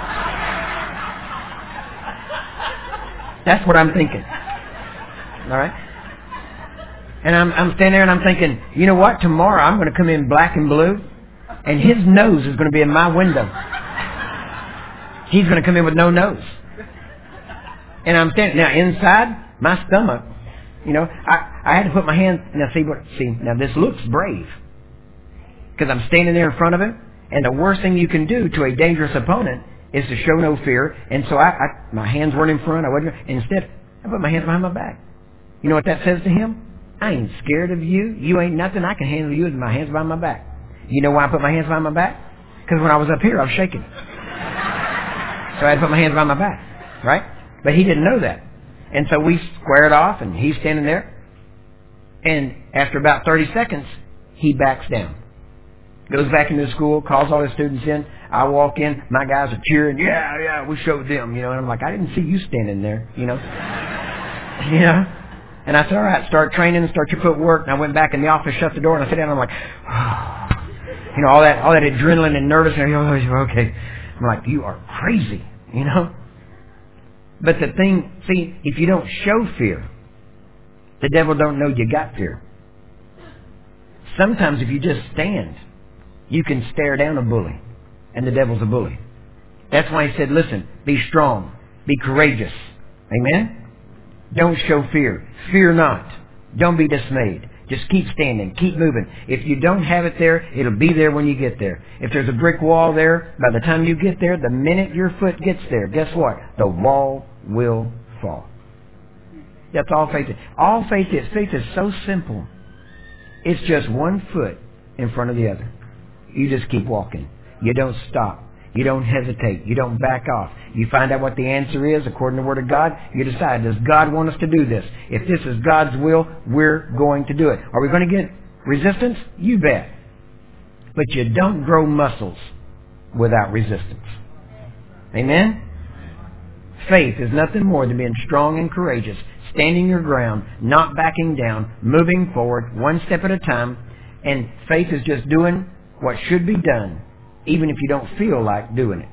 That's what I'm thinking. All right? And I'm standing there and I'm thinking, you know what? Tomorrow I'm going to come in black and blue, and his nose is going to be in my window. He's going to come in with no nose. And I'm standing now inside my stomach. I had to put my hand. Now this looks brave because I'm standing there in front of him, and the worst thing you can do to a dangerous opponent is to show no fear. And so my hands weren't in front. I wasn't. Instead, I put my hands behind my back. You know what that says to him? I ain't scared of you. You ain't nothing. I can handle you with my hands behind my back. You know why I put my hands behind my back? Because when I was up here, I was shaking. So I had to put my hands behind my back. Right? But he didn't know that. And so we squared off, and he's standing there. And after about 30 seconds, he backs down. Goes back into the school, calls all his students in. I walk in. My guys are cheering. Yeah, we showed them. And I'm like, I didn't see you standing there. And I said, all right, start training, start your footwork. And I went back in the office, shut the door, and I sat down, and I'm like, oh. All that adrenaline and nervousness. Okay. I'm like, you are crazy, But the thing, see, if you don't show fear, the devil don't know you got fear. Sometimes if you just stand, you can stare down a bully, and the devil's a bully. That's why he said, listen, be strong, be courageous. Amen? Don't show fear. Fear not. Don't be dismayed. Just keep standing. Keep moving. If you don't have it there, it'll be there when you get there. If there's a brick wall there, by the time you get there, the minute your foot gets there, guess what? The wall will fall. That's all faith is. All faith is. Faith is so simple. It's just one foot in front of the other. You just keep walking. You don't stop. You don't hesitate. You don't back off. You find out what the answer is according to the Word of God. You decide, does God want us to do this? If this is God's will, we're going to do it. Are we going to get resistance? You bet. But you don't grow muscles without resistance. Amen? Faith is nothing more than being strong and courageous, standing your ground, not backing down, moving forward, one step at a time. And faith is just doing what should be done, even if you don't feel like doing it.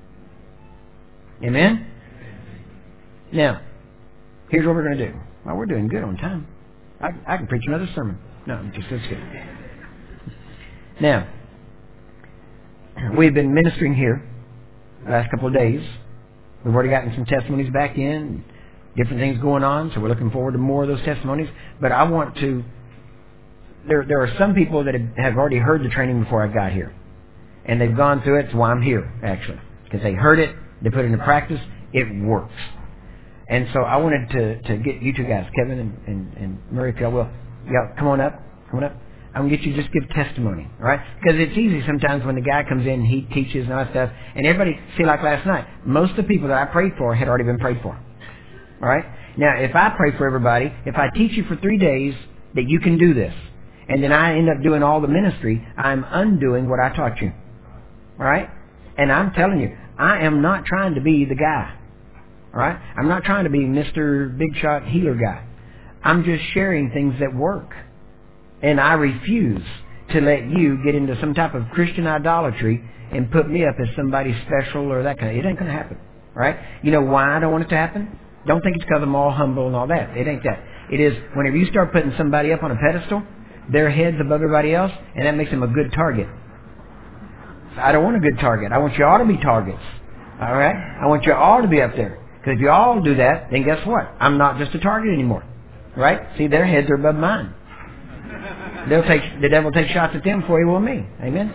Amen? Now, here's what we're going to do. Well, we're doing good on time. I can preach another sermon. No, just let's go. Now, we've been ministering here the last couple of days. We've already gotten some testimonies back in, different things going on, so we're looking forward to more of those testimonies. But I want to... There are some people that have already heard the training before I got here. And they've gone through it. That's why I'm here, actually. Because they heard it, they put it into practice, it works. And so I wanted to get you two guys, Kevin and Murray, if y'all will. Y'all, come on up. I'm going to get you to just give testimony, all right? Because it's easy sometimes when the guy comes in and he teaches and all that stuff. And everybody, see, like last night, most of the people that I prayed for had already been prayed for. All right? Now, if I pray for everybody, if I teach you for 3 days that you can do this, and then I end up doing all the ministry, I'm undoing what I taught you. All right? And I'm telling you, I am not trying to be the guy. All right? I'm not trying to be Mr. Big Shot Healer guy. I'm just sharing things that work. And I refuse to let you get into some type of Christian idolatry and put me up as somebody special or that kind of... It ain't going to happen. All right? You know why I don't want it to happen? Don't think it's because I'm all humble and all that. It ain't that. It is whenever you start putting somebody up on a pedestal, their head's above everybody else, and that makes them a good target. I don't want a good target. I want you all to be targets. All right? I want you all to be up there. Because if you all do that, then guess what? I'm not just a target anymore. Right? See, their heads are above mine. The devil takes shots at them before he will me. Amen?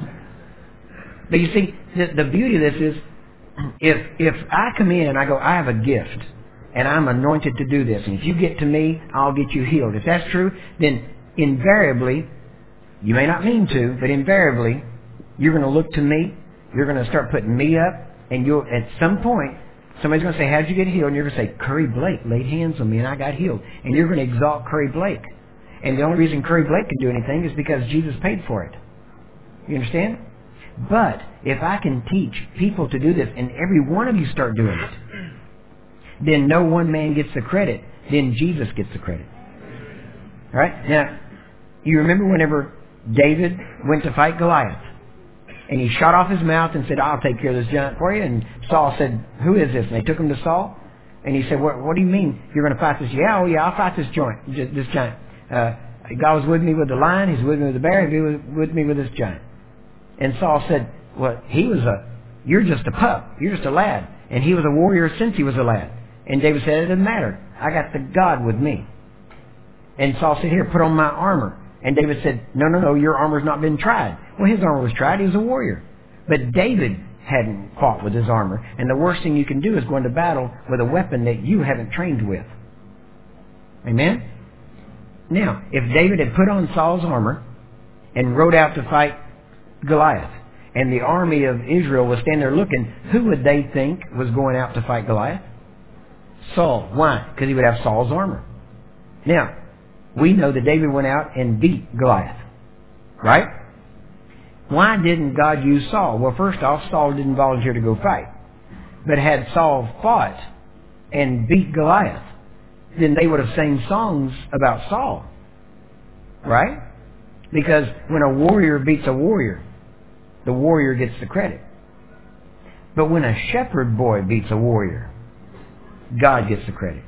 But you see, the beauty of this is, if I come in and I go, I have a gift, and I'm anointed to do this, and if you get to me, I'll get you healed. If that's true, then invariably, you may not mean to, but invariably, you're going to look to me, you're going to start putting me up, and you'll, at some point, somebody's going to say, how'd you get healed? And you're going to say, Curry Blake laid hands on me and I got healed. And you're going to exalt Curry Blake. And the only reason Curry Blake can do anything is because Jesus paid for it. You understand? But if I can teach people to do this, and every one of you start doing it, then no one man gets the credit. Then Jesus gets the credit. All right? Now, you remember whenever David went to fight Goliath, and he shot off his mouth and said, I'll take care of this giant for you. And Saul said, who is this? And they took him to Saul. And he said, what do you mean you're going to fight this? Yeah, I'll fight this giant. God was with me with the lion. He's with me with the bear. He was with me with this giant. And Saul said, well, you're just a pup. You're just a lad. And he was a warrior since he was a lad. And David said, it doesn't matter. I got the God with me. And Saul said, here, put on my armor. And David said, no, your armor's not been tried. Well, his armor was tried. He was a warrior. But David hadn't fought with his armor. And the worst thing you can do is go into battle with a weapon that you haven't trained with. Amen? Now, if David had put on Saul's armor and rode out to fight Goliath, and the army of Israel was standing there looking, who would they think was going out to fight Goliath? Saul. Why? Because he would have Saul's armor. Now, we know that David went out and beat Goliath. Right? Why didn't God use Saul? Well, first off, Saul didn't volunteer to go fight. But had Saul fought and beat Goliath, then they would have sang songs about Saul. Right? Because when a warrior beats a warrior, the warrior gets the credit. But when a shepherd boy beats a warrior, God gets the credit.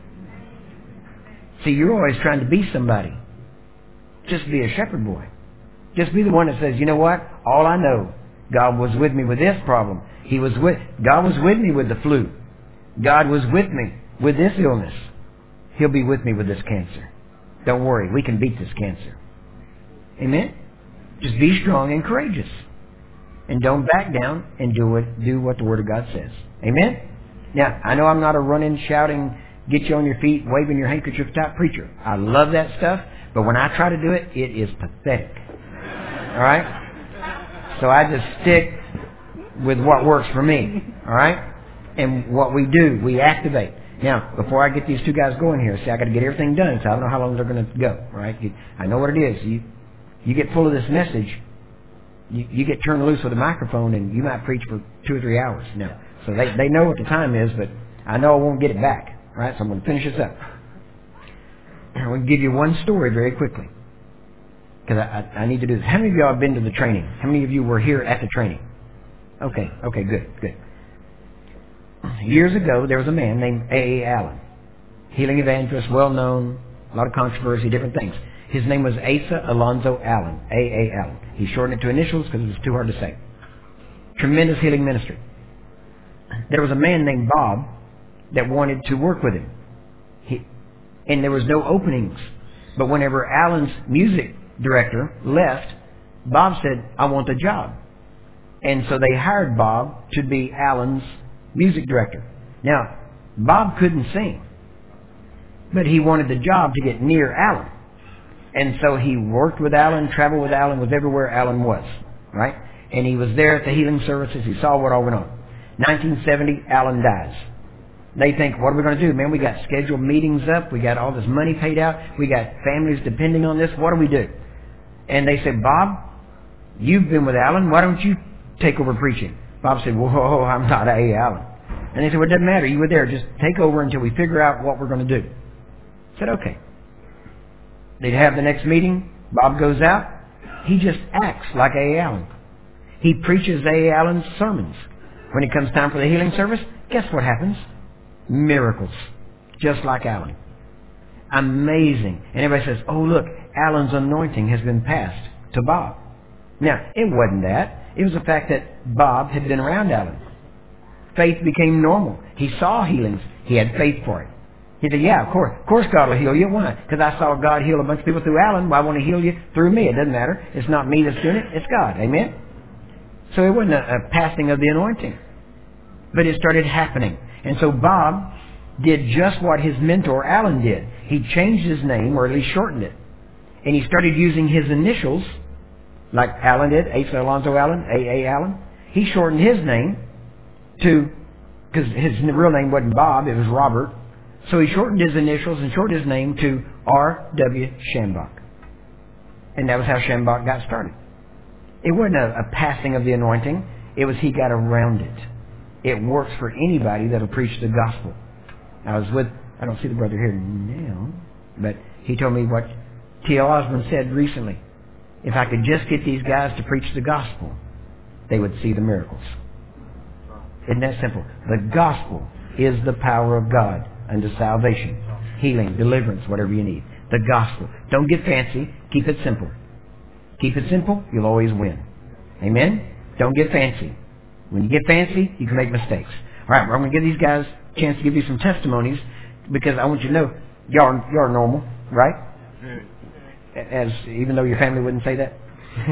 See, you're always trying to be somebody. Just be a shepherd boy. Just be the one that says, you know what? All I know, God was with me with this problem. God was with me with the flu. God was with me with this illness. He'll be with me with this cancer. Don't worry, we can beat this cancer. Amen? Just be strong and courageous. And don't back down and do what the Word of God says. Amen? Now, I know I'm not a running, shouting, get you on your feet, waving your handkerchief type preacher. I love that stuff, but when I try to do it, it is pathetic. All right? So I just stick with what works for me. All right? And what we do, we activate. Now, before I get these two guys going here, see, I got to get everything done, so I don't know how long they're going to go. All right? I know what it is. You get full of this message, you get turned loose with a microphone, and you might preach for 2 or 3 hours. Now, so they know what the time is, but I know I won't get it back. All right? So I'm going to finish this up. I'm going to give you one story very quickly, because I need to do this. How many of y'all have been to the training? How many of you were here at the training? Okay, good. Years ago, there was a man named A.A. Allen. Healing evangelist, well-known, a lot of controversy, different things. His name was Asa Alonzo Allen, A.A. Allen. He shortened it to initials because it was too hard to say. Tremendous healing ministry. There was a man named Bob that wanted to work with him. And there was no openings. But whenever Allen's music director left, Bob said, I want the job. And so they hired Bob to be Allen's music director. Now, Bob couldn't sing, but he wanted the job to get near Allen. And so he worked with Allen, traveled with Allen, was everywhere Allen was, right? And he was there at the healing services. He saw what all went on. 1970, Allen dies. They think, what are we going to do? Man, we got scheduled meetings up. We got all this money paid out. We got families depending on this. What do we do? And they said, Bob, you've been with Allen. Why don't you take over preaching? Bob said, whoa, I'm not A. Allen. And they said, well, it doesn't matter. You were there. Just take over until we figure out what we're going to do. I said, okay. They'd have the next meeting. Bob goes out. He just acts like A. Allen. He preaches A. Allen's sermons. When it comes time for the healing service, guess what happens? Miracles. Just like Allen. Amazing. And everybody says, oh, look, Allen's anointing has been passed to Bob. Now, it wasn't that. It was the fact that Bob had been around Allen. Faith became normal. He saw healings. He had faith for it. He said, yeah, of course God will heal you. Why? Because I saw God heal a bunch of people through Alan. Well, I want to heal you through me. It doesn't matter. It's not me that's doing it. It's God. Amen? So it wasn't a passing of the anointing. But it started happening. And so Bob did just what his mentor Alan did. He changed his name, or at least shortened it. And he started using his initials, like Alan did, Asa Alonzo Allen, A.A. Allen. He shortened his name to, because his real name wasn't Bob, it was Robert. So he shortened his initials and shortened his name to R.W. Schambach. And that was how Schambach got started. It wasn't a passing of the anointing. It was he got around it. It works for anybody that'll preach the gospel. I don't see the brother here now, but he told me what T.L. Osborne said recently. If I could just get these guys to preach the gospel, they would see the miracles. Isn't that simple? The gospel is the power of God unto salvation, healing, deliverance, whatever you need. The gospel. Don't get fancy. Keep it simple. Keep it simple, you'll always win. Amen? Don't get fancy. When you get fancy, you can make mistakes. All right, well, I'm going to give these guys a chance to give you some testimonies because I want you to know y'all are normal, right? Even though your family wouldn't say that.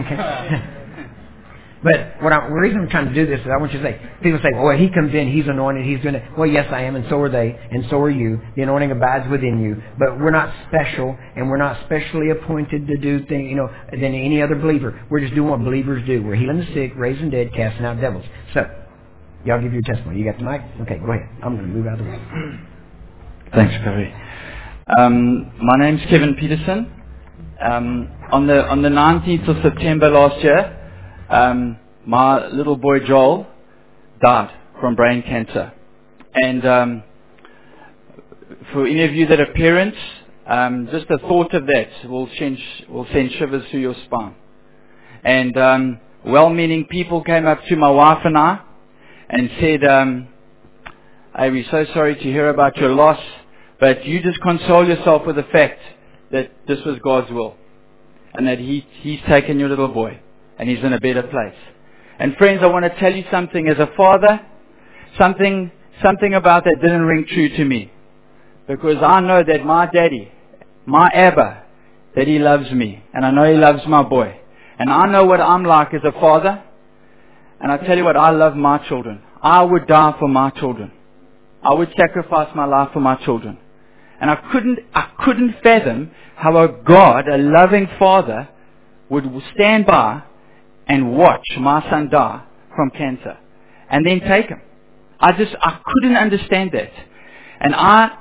But the reason I'm trying to do this is I want you to say, people say, well, he comes in, he's anointed, he's doing it. Well, yes, I am, and so are they, and so are you. The anointing abides within you. But we're not special, and we're not specially appointed to do things, than any other believer. We're just doing what believers do. We're healing the sick, raising dead, casting out devils. So, y'all give your testimony. You got the mic? Okay, go ahead. I'm going to move out of the way. Thanks, Gary. My name's Kevin Peterson. On the 19th of September last year, my little boy Joel died from brain cancer. And for any of you that are parents, just the thought of that will send shivers through your spine. And well-meaning people came up to my wife and I and said, hey, we're so sorry to hear about your loss, but you just console yourself with the fact that this was God's will and that He's taken your little boy and he's in a better place. And friends, I want to tell you something. As a father, something about that didn't ring true to me. Because I know that my daddy, my Abba, that he loves me. And I know he loves my boy. And I know what I'm like as a father. And I tell you what, I love my children. I would die for my children. I would sacrifice my life for my children. And I couldn't fathom how a God, a loving father, would stand by and watch my son die from cancer and then take him. I couldn't understand that. And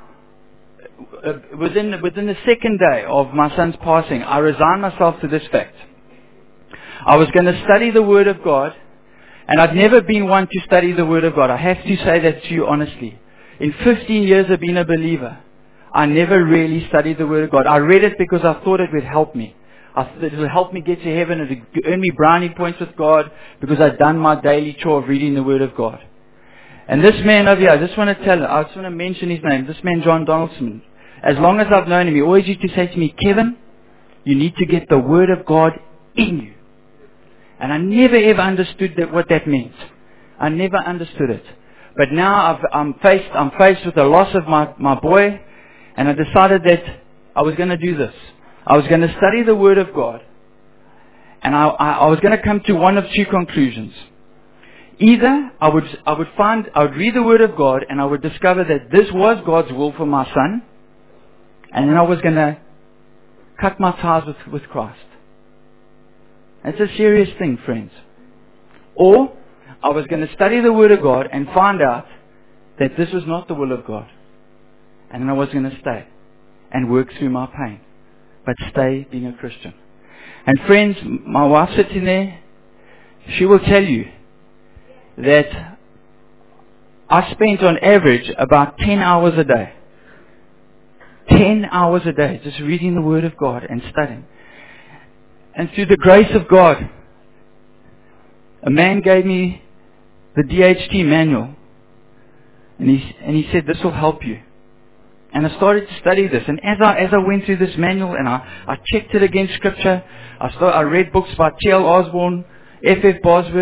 within the second day of my son's passing, I resigned myself to this fact. I was going to study the Word of God, and I'd never been one to study the Word of God. I have to say that to you honestly. In 15 years of being a believer, I never really studied the Word of God. I read it because I thought it would help me. It will help me get to heaven. It will earn me brownie points with God because I've done my daily chore of reading the Word of God. And this man over here, I just want to mention his name. This man, John Donaldson. As long as I've known him, he always used to say to me, Kevin, you need to get the Word of God in you. And I never ever understood what that meant. I never understood it. But now I'm faced with the loss of my boy, and I decided that I was going to do this. I was going to study the Word of God, and I was going to come to one of two conclusions. Either I would read the Word of God, and I would discover that this was God's will for my son, and then I was going to cut my ties with Christ. That's a serious thing, friends. Or I was going to study the Word of God and find out that this was not the will of God, and then I was going to stay and work through my pain. But stay being a Christian. And friends, my wife sitting there, she will tell you that I spent on average about 10 hours a day. 10 hours a day just reading the Word of God and studying. And through the grace of God, a man gave me the DHT manual. And he said, this will help you. And I started to study this. And as I went through this manual and I checked it against Scripture, I read books by T.L. Osborne, F.F. Bosworth,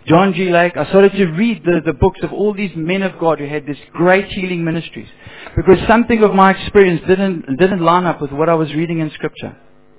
John G. Lake. I started to read the books of all these men of God who had these great healing ministries. Because something of my experience didn't line up with what I was reading in Scripture.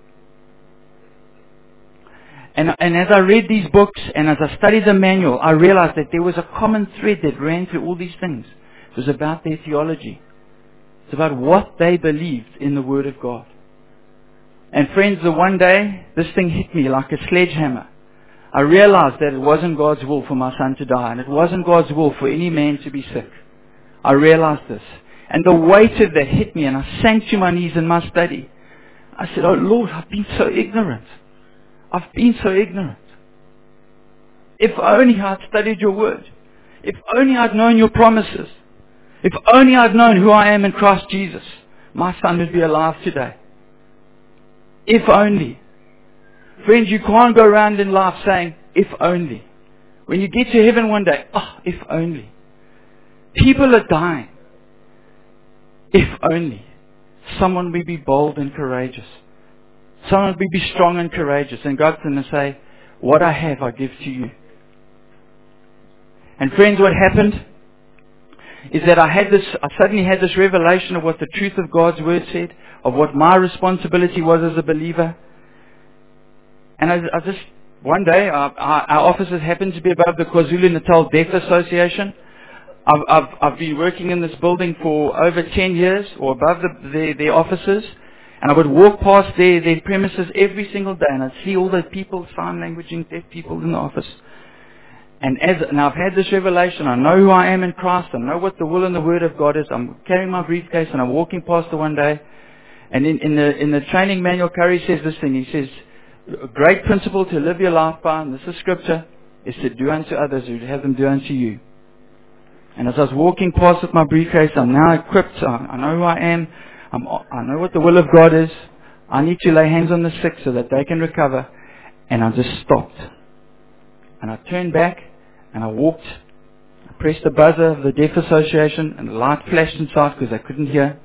And as I read these books and as I studied the manual, I realized that there was a common thread that ran through all these things. It was about their theology. It's about what they believed in the Word of God. And friends, the one day, this thing hit me like a sledgehammer. I realized that it wasn't God's will for my son to die, and it wasn't God's will for any man to be sick. I realized this. And the weight of that hit me, and I sank to my knees in my study. I said, oh Lord, I've been so ignorant. I've been so ignorant. If only I'd studied your word. If only I'd known your promises. If only I'd known who I am in Christ Jesus, my son would be alive today. If only. Friends, you can't go around in life saying, if only. When you get to heaven one day, oh, if only. People are dying. If only. Someone will be bold and courageous. Someone will be strong and courageous. And God's going to say, what I have, I give to you. And friends, what happened is that I suddenly had this revelation of what the truth of God's Word said, of what my responsibility was as a believer. And I just, one day, our offices happened to be above the KwaZulu-Natal Deaf Association. I've been working in this building for over 10 years, or above their offices. And I would walk past their premises every single day, and I'd see all the people, sign languaging deaf people in the office. And I've had this revelation. I know who I am in Christ. I know what the will and the Word of God is. I'm carrying my briefcase, and I'm walking past it one day. And in the training manual, Curry says this thing. He says, a great principle to live your life by, and this is Scripture, is to do unto others who have them do unto you. And as I was walking past with my briefcase, I'm now equipped. I know who I am. I know what the will of God is. I need to lay hands on the sick so that they can recover. And I just stopped. And I turned back and I walked. I pressed the buzzer of the Deaf Association and the light flashed inside because I couldn't hear.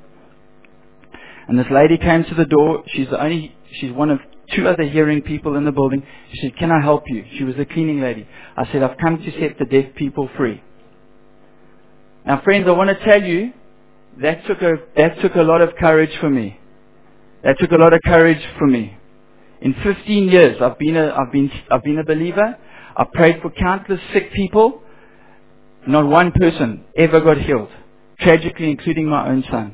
And this lady came to the door. She's one of 2 other hearing people in the building. She said, can I help you? She was the cleaning lady. I said, I've come to set the deaf people free. Now friends, I want to tell you, that took a lot of courage for me. That took a lot of courage for me. In 15 years, I've been a believer. I've prayed for countless sick people. Not one person ever got healed. Tragically, including my own son.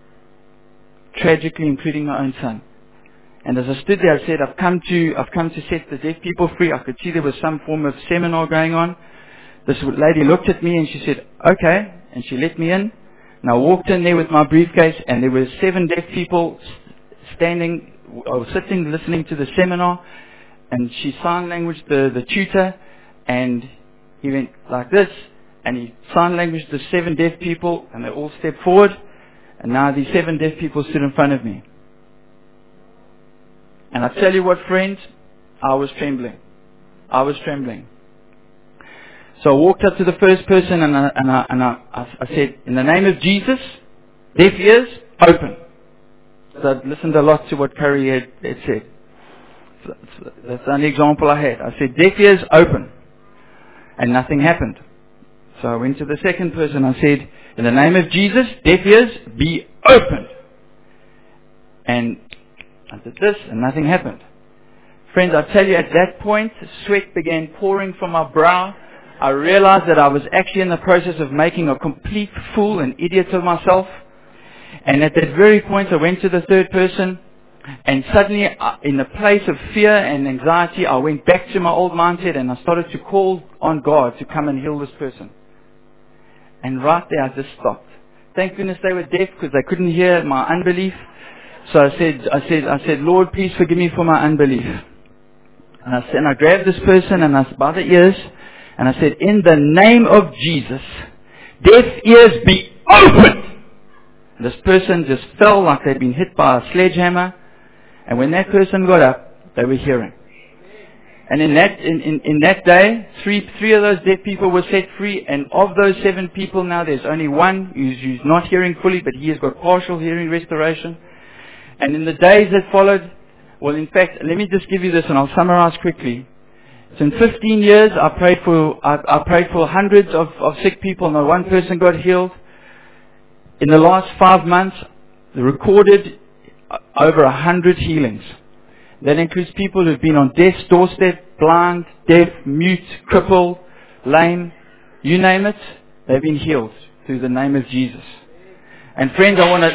Tragically, including my own son. And as I stood there, I said, I've come to set the deaf people free. I could see there was some form of seminar going on. This lady looked at me and she said, okay. And she let me in. And I walked in there with my briefcase, and there were 7 deaf people standing, or sitting, listening to the seminar. And she sign languaged the tutor, and he went like this, and he sign languaged the 7 deaf people, and they all stepped forward. And now these 7 deaf people stood in front of me. And I tell you what, friends, I was trembling. I was trembling. So I walked up to the first person and I said, in the name of Jesus, deaf ears, open. So I listened a lot to what Curry had said. So that's the only example I had. I said, deaf ears, open. And nothing happened. So I went to the second person. I said, in the name of Jesus, deaf ears, be opened. And I did this and nothing happened. Friends, I tell you, at that point, sweat began pouring from my brow. I realized that I was actually in the process of making a complete fool and idiot of myself. And at that very point, I went to the third person, and suddenly, in a place of fear and anxiety, I went back to my old mindset, and I started to call on God to come and heal this person. And right there, I just stopped. Thank goodness they were deaf, because they couldn't hear my unbelief. So I said, Lord, please forgive me for my unbelief. And I grabbed this person and by the ears, and I said, in the name of Jesus, deaf ears be opened. And this person just fell like they'd been hit by a sledgehammer. And when that person got up, they were hearing. And in that day, three of those deaf people were set free. And of those 7 people now, there's only one who's not hearing fully, but he has got partial hearing restoration. And in the days that followed, well, in fact, let me just give you this and I'll summarize quickly. So in 15 years, I prayed for hundreds of sick people. Not one person got healed. In the last 5 months, they recorded over 100 healings. That includes people who've been on death's doorstep, blind, deaf, mute, crippled, lame, you name it, they've been healed through the name of Jesus. And friends, I want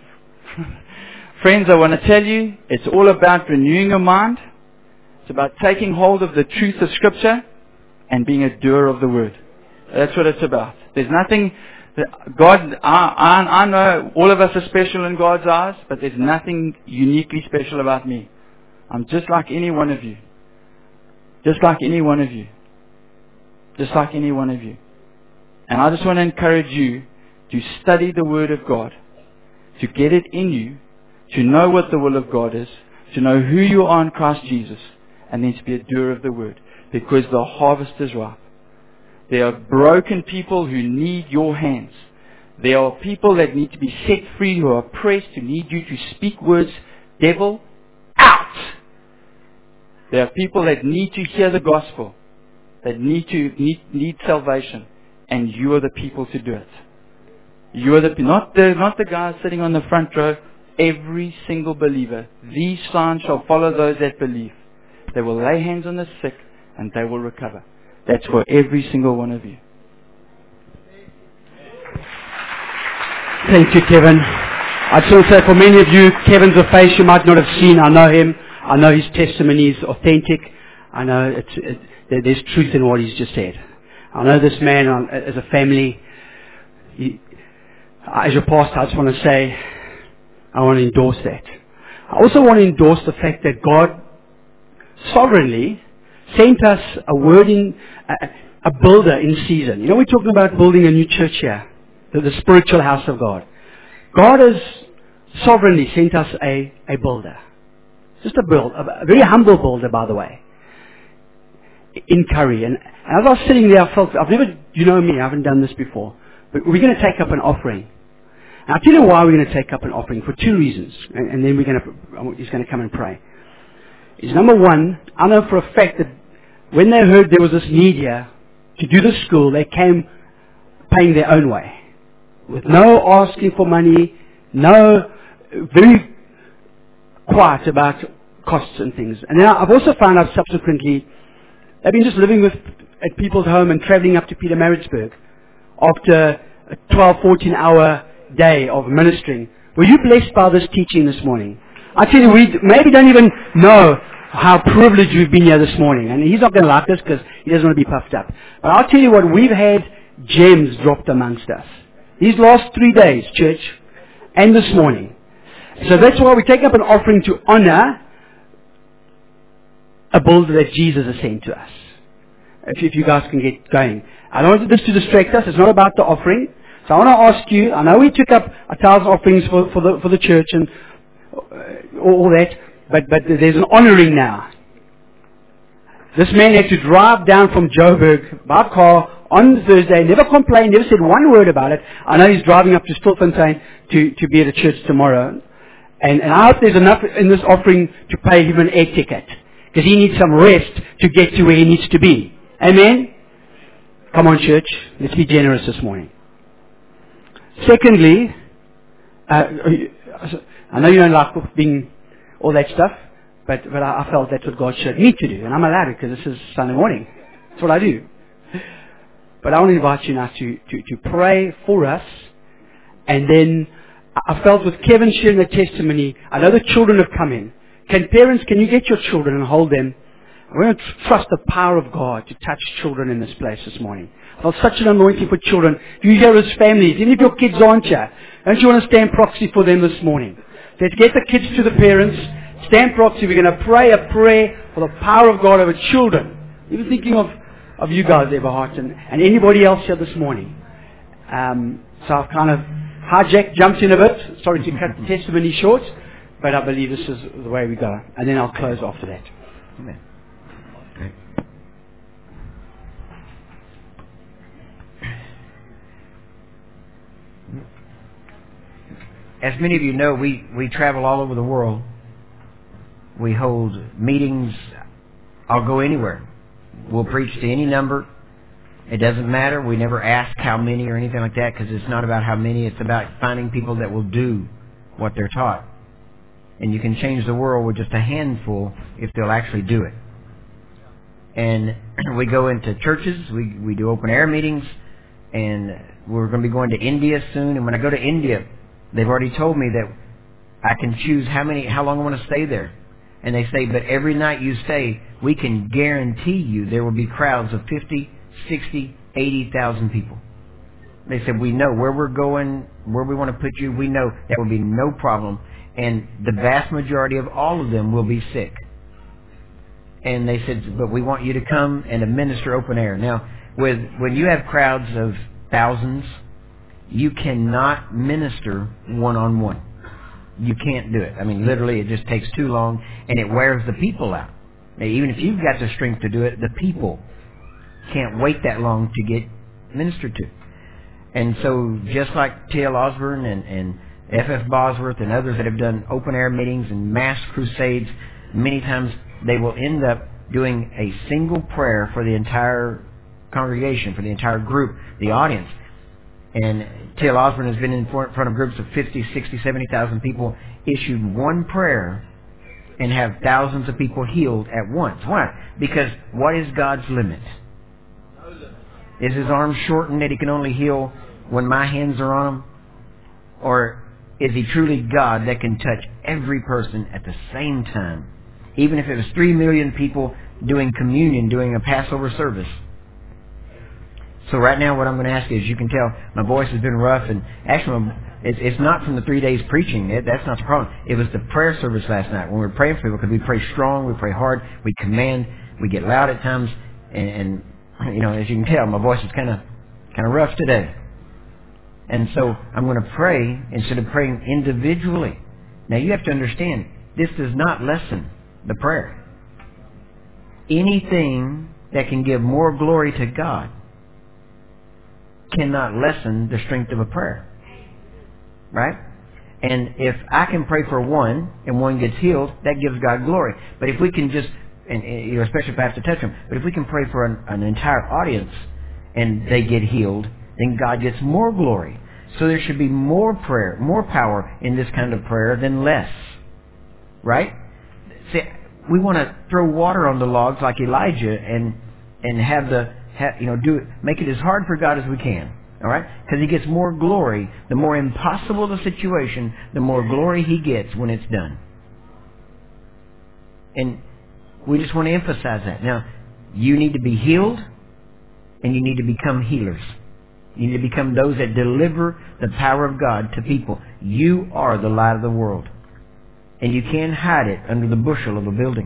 to tell you, it's all about renewing your mind. It's about taking hold of the truth of Scripture and being a doer of the Word. That's what it's about. There's nothing, God, I know all of us are special in God's eyes, but there's nothing uniquely special about me. I'm just like any one of you. Just like any one of you. Just like any one of you. And I just want to encourage you to study the Word of God, to get it in you, to know what the will of God is, to know who you are in Christ Jesus, and then to be a doer of the Word, because the harvest is ripe. There are broken people who need your hands. There are people that need to be set free, who are oppressed, who need you to speak words, devil, out! There are people that need to hear the gospel, that need salvation, and you are the people to do it. You are not the guys sitting on the front row. Every single believer. These signs shall follow those that believe. They will lay hands on the sick, and they will recover. That's for every single one of you. Thank you, Kevin. I just want to say, for many of you, Kevin's a face you might not have seen. I know him. I know his testimony is authentic. I know there's truth in what he's just said. I know this man as a family. As your pastor, I just want to say, I want to endorse that. I also want to endorse the fact that God sovereignly sent us a builder in season. You know, we're talking about building a new church here, the spiritual house of God. God has sovereignly sent us a builder. Just a very humble builder, by the way, in Curry. And as I was sitting there, I felt, you know me, I haven't done this before, but we're going to take up an offering. And I'll tell you why we're going to take up an offering, for two reasons. And then he's going to come and pray. Is number one, I know for a fact that when they heard there was this need here to do the school, they came paying their own way. With no asking for money, very quiet about costs and things. And then I've also found out subsequently, they've been just living at people's home and traveling up to Pietermaritzburg after a 12, 14-hour day of ministering. Were you blessed by this teaching this morning? I tell you, we maybe don't even know how privileged we've been here this morning. And he's not going to like this because he doesn't want to be puffed up. But I'll tell you what, we've had gems dropped amongst us. These last 3 days, church, and this morning. So that's why we take up an offering to honor a builder that Jesus has sent to us. If you guys can get going. I don't want this to distract us. It's not about the offering. So I want to ask you, I know we took up 1,000 offerings for the church and all that, but there's an honoring now. This man had to drive down from Joburg by car on Thursday, never complained, never said one word about it. I know he's driving up to Stilfontein to be at a church tomorrow. And I hope there's enough in this offering to pay him an air ticket, because he needs some rest to get to where he needs to be. Amen? Come on, church. Let's be generous this morning. Secondly, I know you don't like being all that stuff, but I felt that's what God showed me to do. And I'm allowed it because this is Sunday morning. That's what I do. But I want to invite you now to pray for us. And then I felt with Kevin sharing the testimony, I know the children have come in. Can you get your children and hold them? We're going to trust the power of God to touch children in this place this morning. I felt such an anointing for children. You hear as families, even if your kids aren't here, don't you want to stand proxy for them this morning? Let's get the kids to the parents, stand proxy. We're going to pray a prayer for the power of God over children. Even thinking of you guys, Everhart, and anybody else here this morning. So I've kind of jumped in a bit. Sorry to cut the testimony short, but I believe this is the way we go. And then I'll close after that. Amen. As many of you know, we travel all over the world. We hold meetings. I'll go anywhere. We'll preach to any number. It doesn't matter. We never ask how many or anything like that, because it's not about how many. It's about finding people that will do what they're taught. And you can change the world with just a handful if they'll actually do it. And we go into churches. We do open air meetings. And we're going to be going to India soon. And when I go to India, they've already told me that I can choose how long I want to stay there. And they say, but every night you stay, we can guarantee you there will be crowds of 50, 60, 80,000 people. They said, we know where we're going, where we want to put you. We know that will be no problem. And the vast majority of all of them will be sick. And they said, but we want you to come and administer open air. Now, when you have crowds of thousands, you cannot minister one-on-one. You can't do it. I mean, literally, it just takes too long, and it wears the people out. Now, even if you've got the strength to do it, the people can't wait that long to get ministered to. And so, just like T.L. Osborne and F.F. Bosworth and others that have done open-air meetings and mass crusades, many times they will end up doing a single prayer for the entire congregation, for the entire group, the audience. And T.L. Osborne has been in front of groups of 50, 60, 70,000 people, issued one prayer, and have thousands of people healed at once. Why? Because what is God's limit? Is His arm shortened that He can only heal when my hands are on Him? Or is He truly God that can touch every person at the same time? Even if it was 3 million people doing communion, doing a Passover service. So right now what I'm going to ask you is, you can tell my voice has been rough, and actually it's not from the 3 days preaching. That's not the problem. It was the prayer service last night when we were praying for people, because we pray strong, we pray hard, we command, we get loud at times, and you know, as you can tell, my voice is kind of rough today. And so I'm going to pray instead of praying individually. Now you have to understand, this does not lessen the prayer. Anything that can give more glory to God cannot lessen the strength of a prayer. Right? And if I can pray for one and one gets healed, that gives God glory. But if we can just, and you know, especially if I have to touch them, but if we can pray for an entire audience and they get healed, then God gets more glory. So there should be more prayer, more power in this kind of prayer than less. Right? See, we want to throw water on the logs like Elijah and make it as hard for God as we can. All right? Because He gets more glory. The more impossible the situation, the more glory He gets when it's done. And we just want to emphasize that. Now, you need to be healed, and you need to become healers. You need to become those that deliver the power of God to people. You are the light of the world. And you can't hide it under the bushel of a building.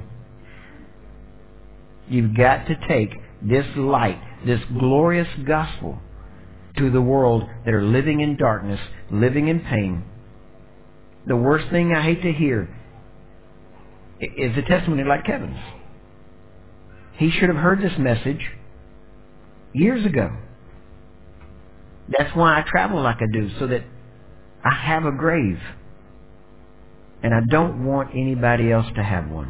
You've got to take this light, this glorious gospel, to the world that are living in darkness, living in pain. The worst thing I hate to hear is a testimony like Kevin's. He should have heard this message years ago. That's why I travel like I do, so that I have a grave. And I don't want anybody else to have one.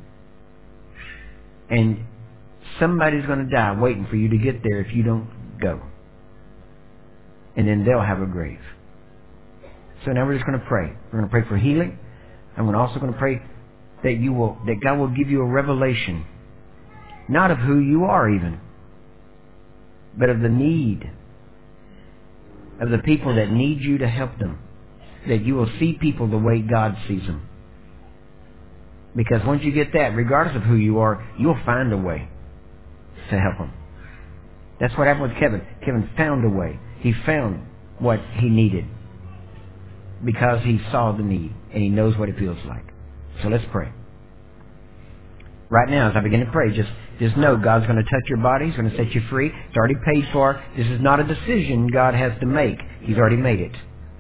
And somebody's going to die waiting for you to get there if you don't go. And then they'll have a grave. So now we're just going to pray. We're going to pray for healing. And we're also going to pray that God will give you a revelation, not of who you are even, but of the need of the people that need you to help them. That you will see people the way God sees them. Because once you get that, regardless of who you are, you'll find a way to help them. That's what happened with Kevin. Kevin found a way. He found what he needed because he saw the need and he knows what it feels like. So let's pray. Right now, as I begin to pray, just know God's going to touch your body. He's going to set you free. It's already paid for. This is not a decision God has to make. He's already made it.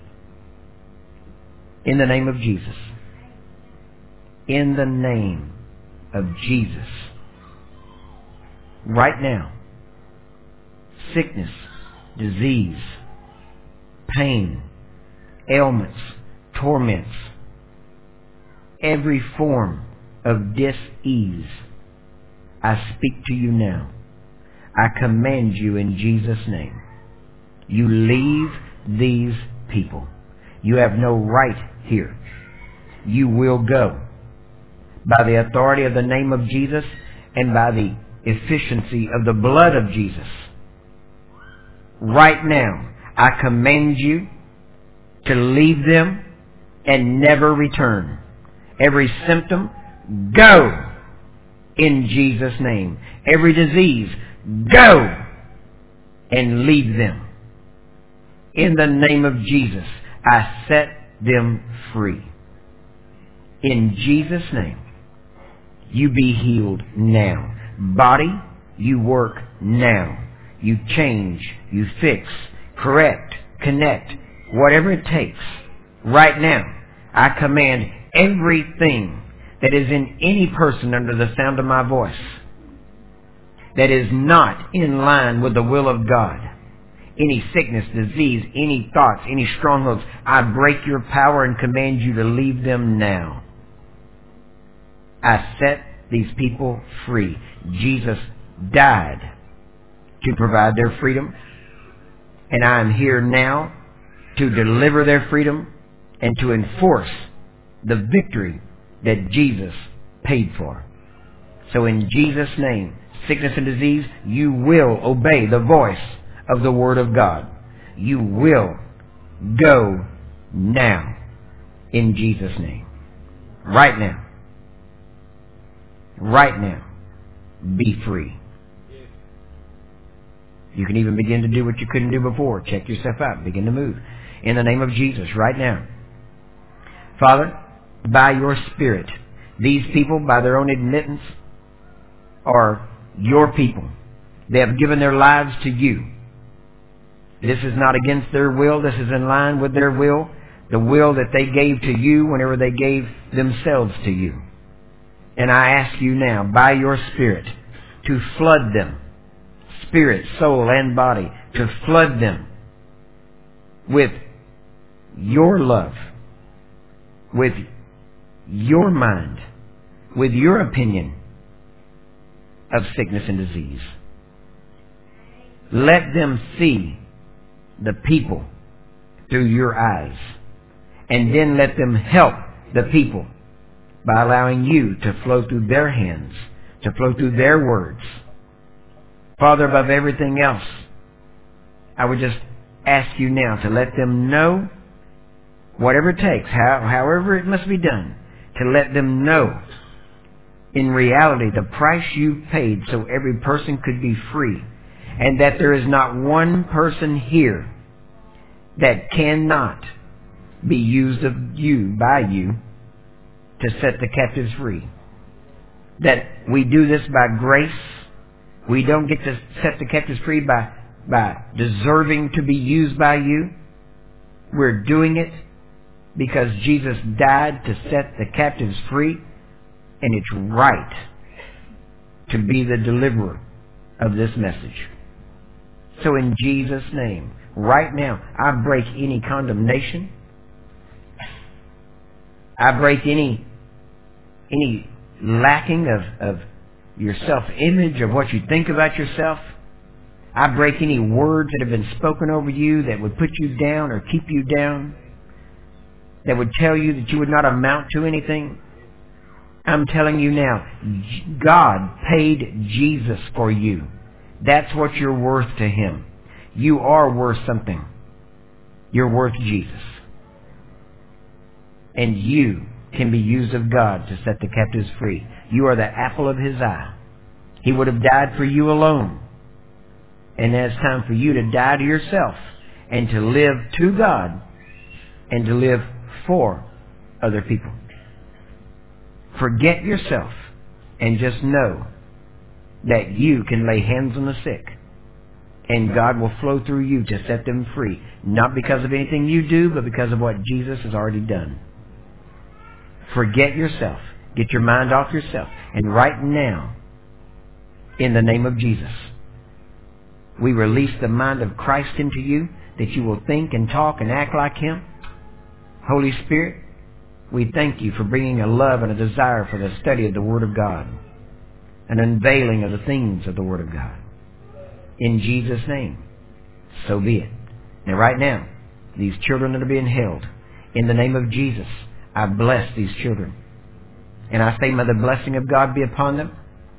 In the name of Jesus. In the name of Jesus. Right now, sickness, disease, pain, ailments, torments, every form of dis-ease, I speak to you now. I command you in Jesus' name. You leave these people. You have no right here. You will go. By the authority of the name of Jesus and by the efficiency of the blood of Jesus. Right now, I command you to leave them and never return. Every symptom, go in Jesus' name. Every disease, go and leave them. In the name of Jesus, I set them free. In Jesus' name, you be healed now. Body, you work now. You change, you fix, correct, connect, whatever it takes. Right now, I command everything that is in any person under the sound of my voice that is not in line with the will of God, any sickness, disease, any thoughts, any strongholds, I break your power and command you to leave them now. I set these people free. Jesus died to provide their freedom, and I am here now to deliver their freedom and to enforce the victory that Jesus paid for. So in Jesus' name, sickness and disease, you will obey the voice of the Word of God. You will go now in Jesus' name. Right now. Right now. Be free. You can even begin to do what you couldn't do before. Check yourself out. Begin to move. In the name of Jesus, right now. Father, by your Spirit, these people, by their own admittance, are your people. They have given their lives to you. This is not against their will. This is in line with their will. The will that they gave to you whenever they gave themselves to you. And I ask you now, by your Spirit, to flood them. Spirit, soul, and body, to flood them with your love, with your mind, with your opinion of sickness and disease. Let them see the people through your eyes, and then let them help the people by allowing you to flow through their hands, to flow through their words. Father, above everything else, I would just ask you now to let them know, whatever it takes, however it must be done, to let them know in reality the price you paid so every person could be free, and that there is not one person here that cannot be used of you, by you, to set the captives free. That we do this by grace. We don't get to set the captives free by deserving to be used by you. We're doing it because Jesus died to set the captives free, and it's right to be the deliverer of this message. So in Jesus' name, right now, I break any condemnation. I break any lacking of your self-image, of what you think about yourself. I break any words that have been spoken over you that would put you down or keep you down, that would tell you that you would not amount to anything. I'm telling you now, God paid Jesus for you. That's what you're worth to Him. You are worth something. You're worth Jesus. And you can be used of God to set the captives free. You are the apple of His eye. He would have died for you alone. And now it's time for you to die to yourself and to live to God and to live for other people. Forget yourself and just know that you can lay hands on the sick and God will flow through you to set them free. Not because of anything you do, but because of what Jesus has already done. Forget yourself. Get your mind off yourself. And right now, in the name of Jesus, we release the mind of Christ into you, that you will think and talk and act like Him. Holy Spirit, we thank you for bringing a love and a desire for the study of the Word of God. an unveiling of the things of the Word of God. In Jesus' name, so be it. Now right now, these children that are being held, in the name of Jesus, I bless these children. And I say, may the blessing of God be upon them.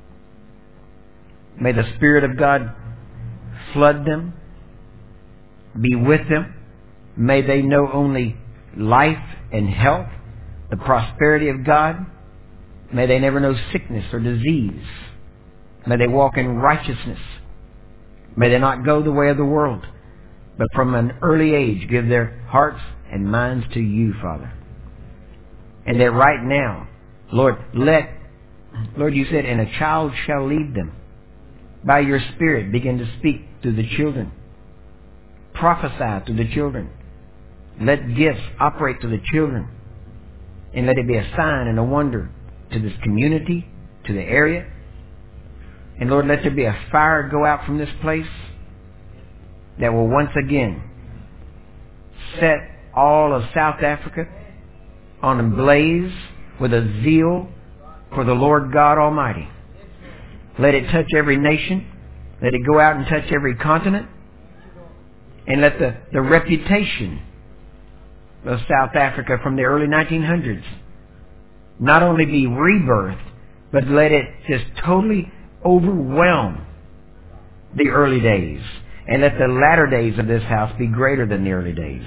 May the Spirit of God flood them, be with them. May they know only life and health, the prosperity of God. May they never know sickness or disease. May they walk in righteousness. May they not go the way of the world, but from an early age give their hearts and minds to you, Father. And that right now, Lord, you said, and a child shall lead them. By your Spirit, begin to speak to the children. Prophesy to the children. Let gifts operate to the children. And let it be a sign and a wonder to this community, to the area. And Lord, let there be a fire go out from this place that will once again set all of South Africa on a blaze with a zeal for the Lord God Almighty. Let it touch every nation. Let it go out and touch every continent. And let the reputation of South Africa from the early 1900s not only be rebirthed, but let it just totally overwhelm the early days. And let the latter days of this house be greater than the early days.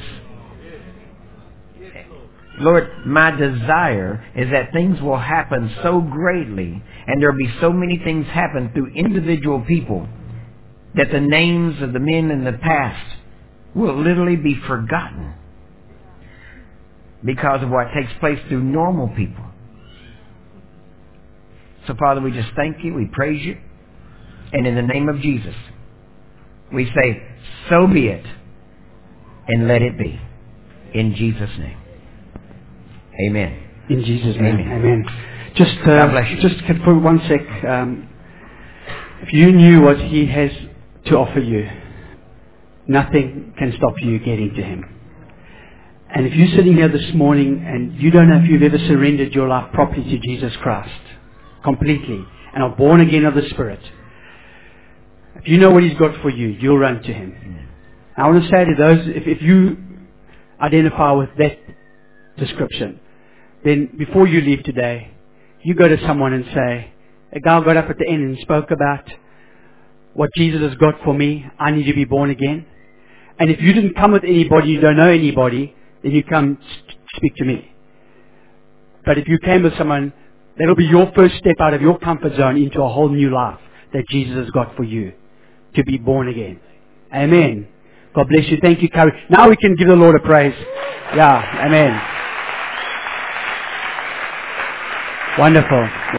Lord, my desire is that things will happen so greatly, and there will be so many things happen through individual people, that the names of the men in the past will literally be forgotten because of what takes place through normal people. So, Father, we just thank you, we praise you, and in the name of Jesus, we say, so be it, and let it be. In Jesus' name. Amen. In Jesus' name. Amen. Amen. Just, God bless you. just for 1 sec, if you knew what He has to offer you, nothing can stop you getting to Him. And if you're sitting here this morning and you don't know if you've ever surrendered your life properly to Jesus Christ, completely, and are born again of the Spirit, if you know what He's got for you, you'll run to Him. I want to say to those, if you identify with that description, then before you leave today, you go to someone and say, a guy got up at the end and spoke about what Jesus has got for me. I need to be born again. And if you didn't come with anybody, you don't know anybody, then you come speak to me. But if you came with someone, that'll be your first step out of your comfort zone into a whole new life that Jesus has got for you, to be born again. Amen. God bless you. Thank you, Carrie. Now we can give the Lord a praise. Yeah, amen. Wonderful.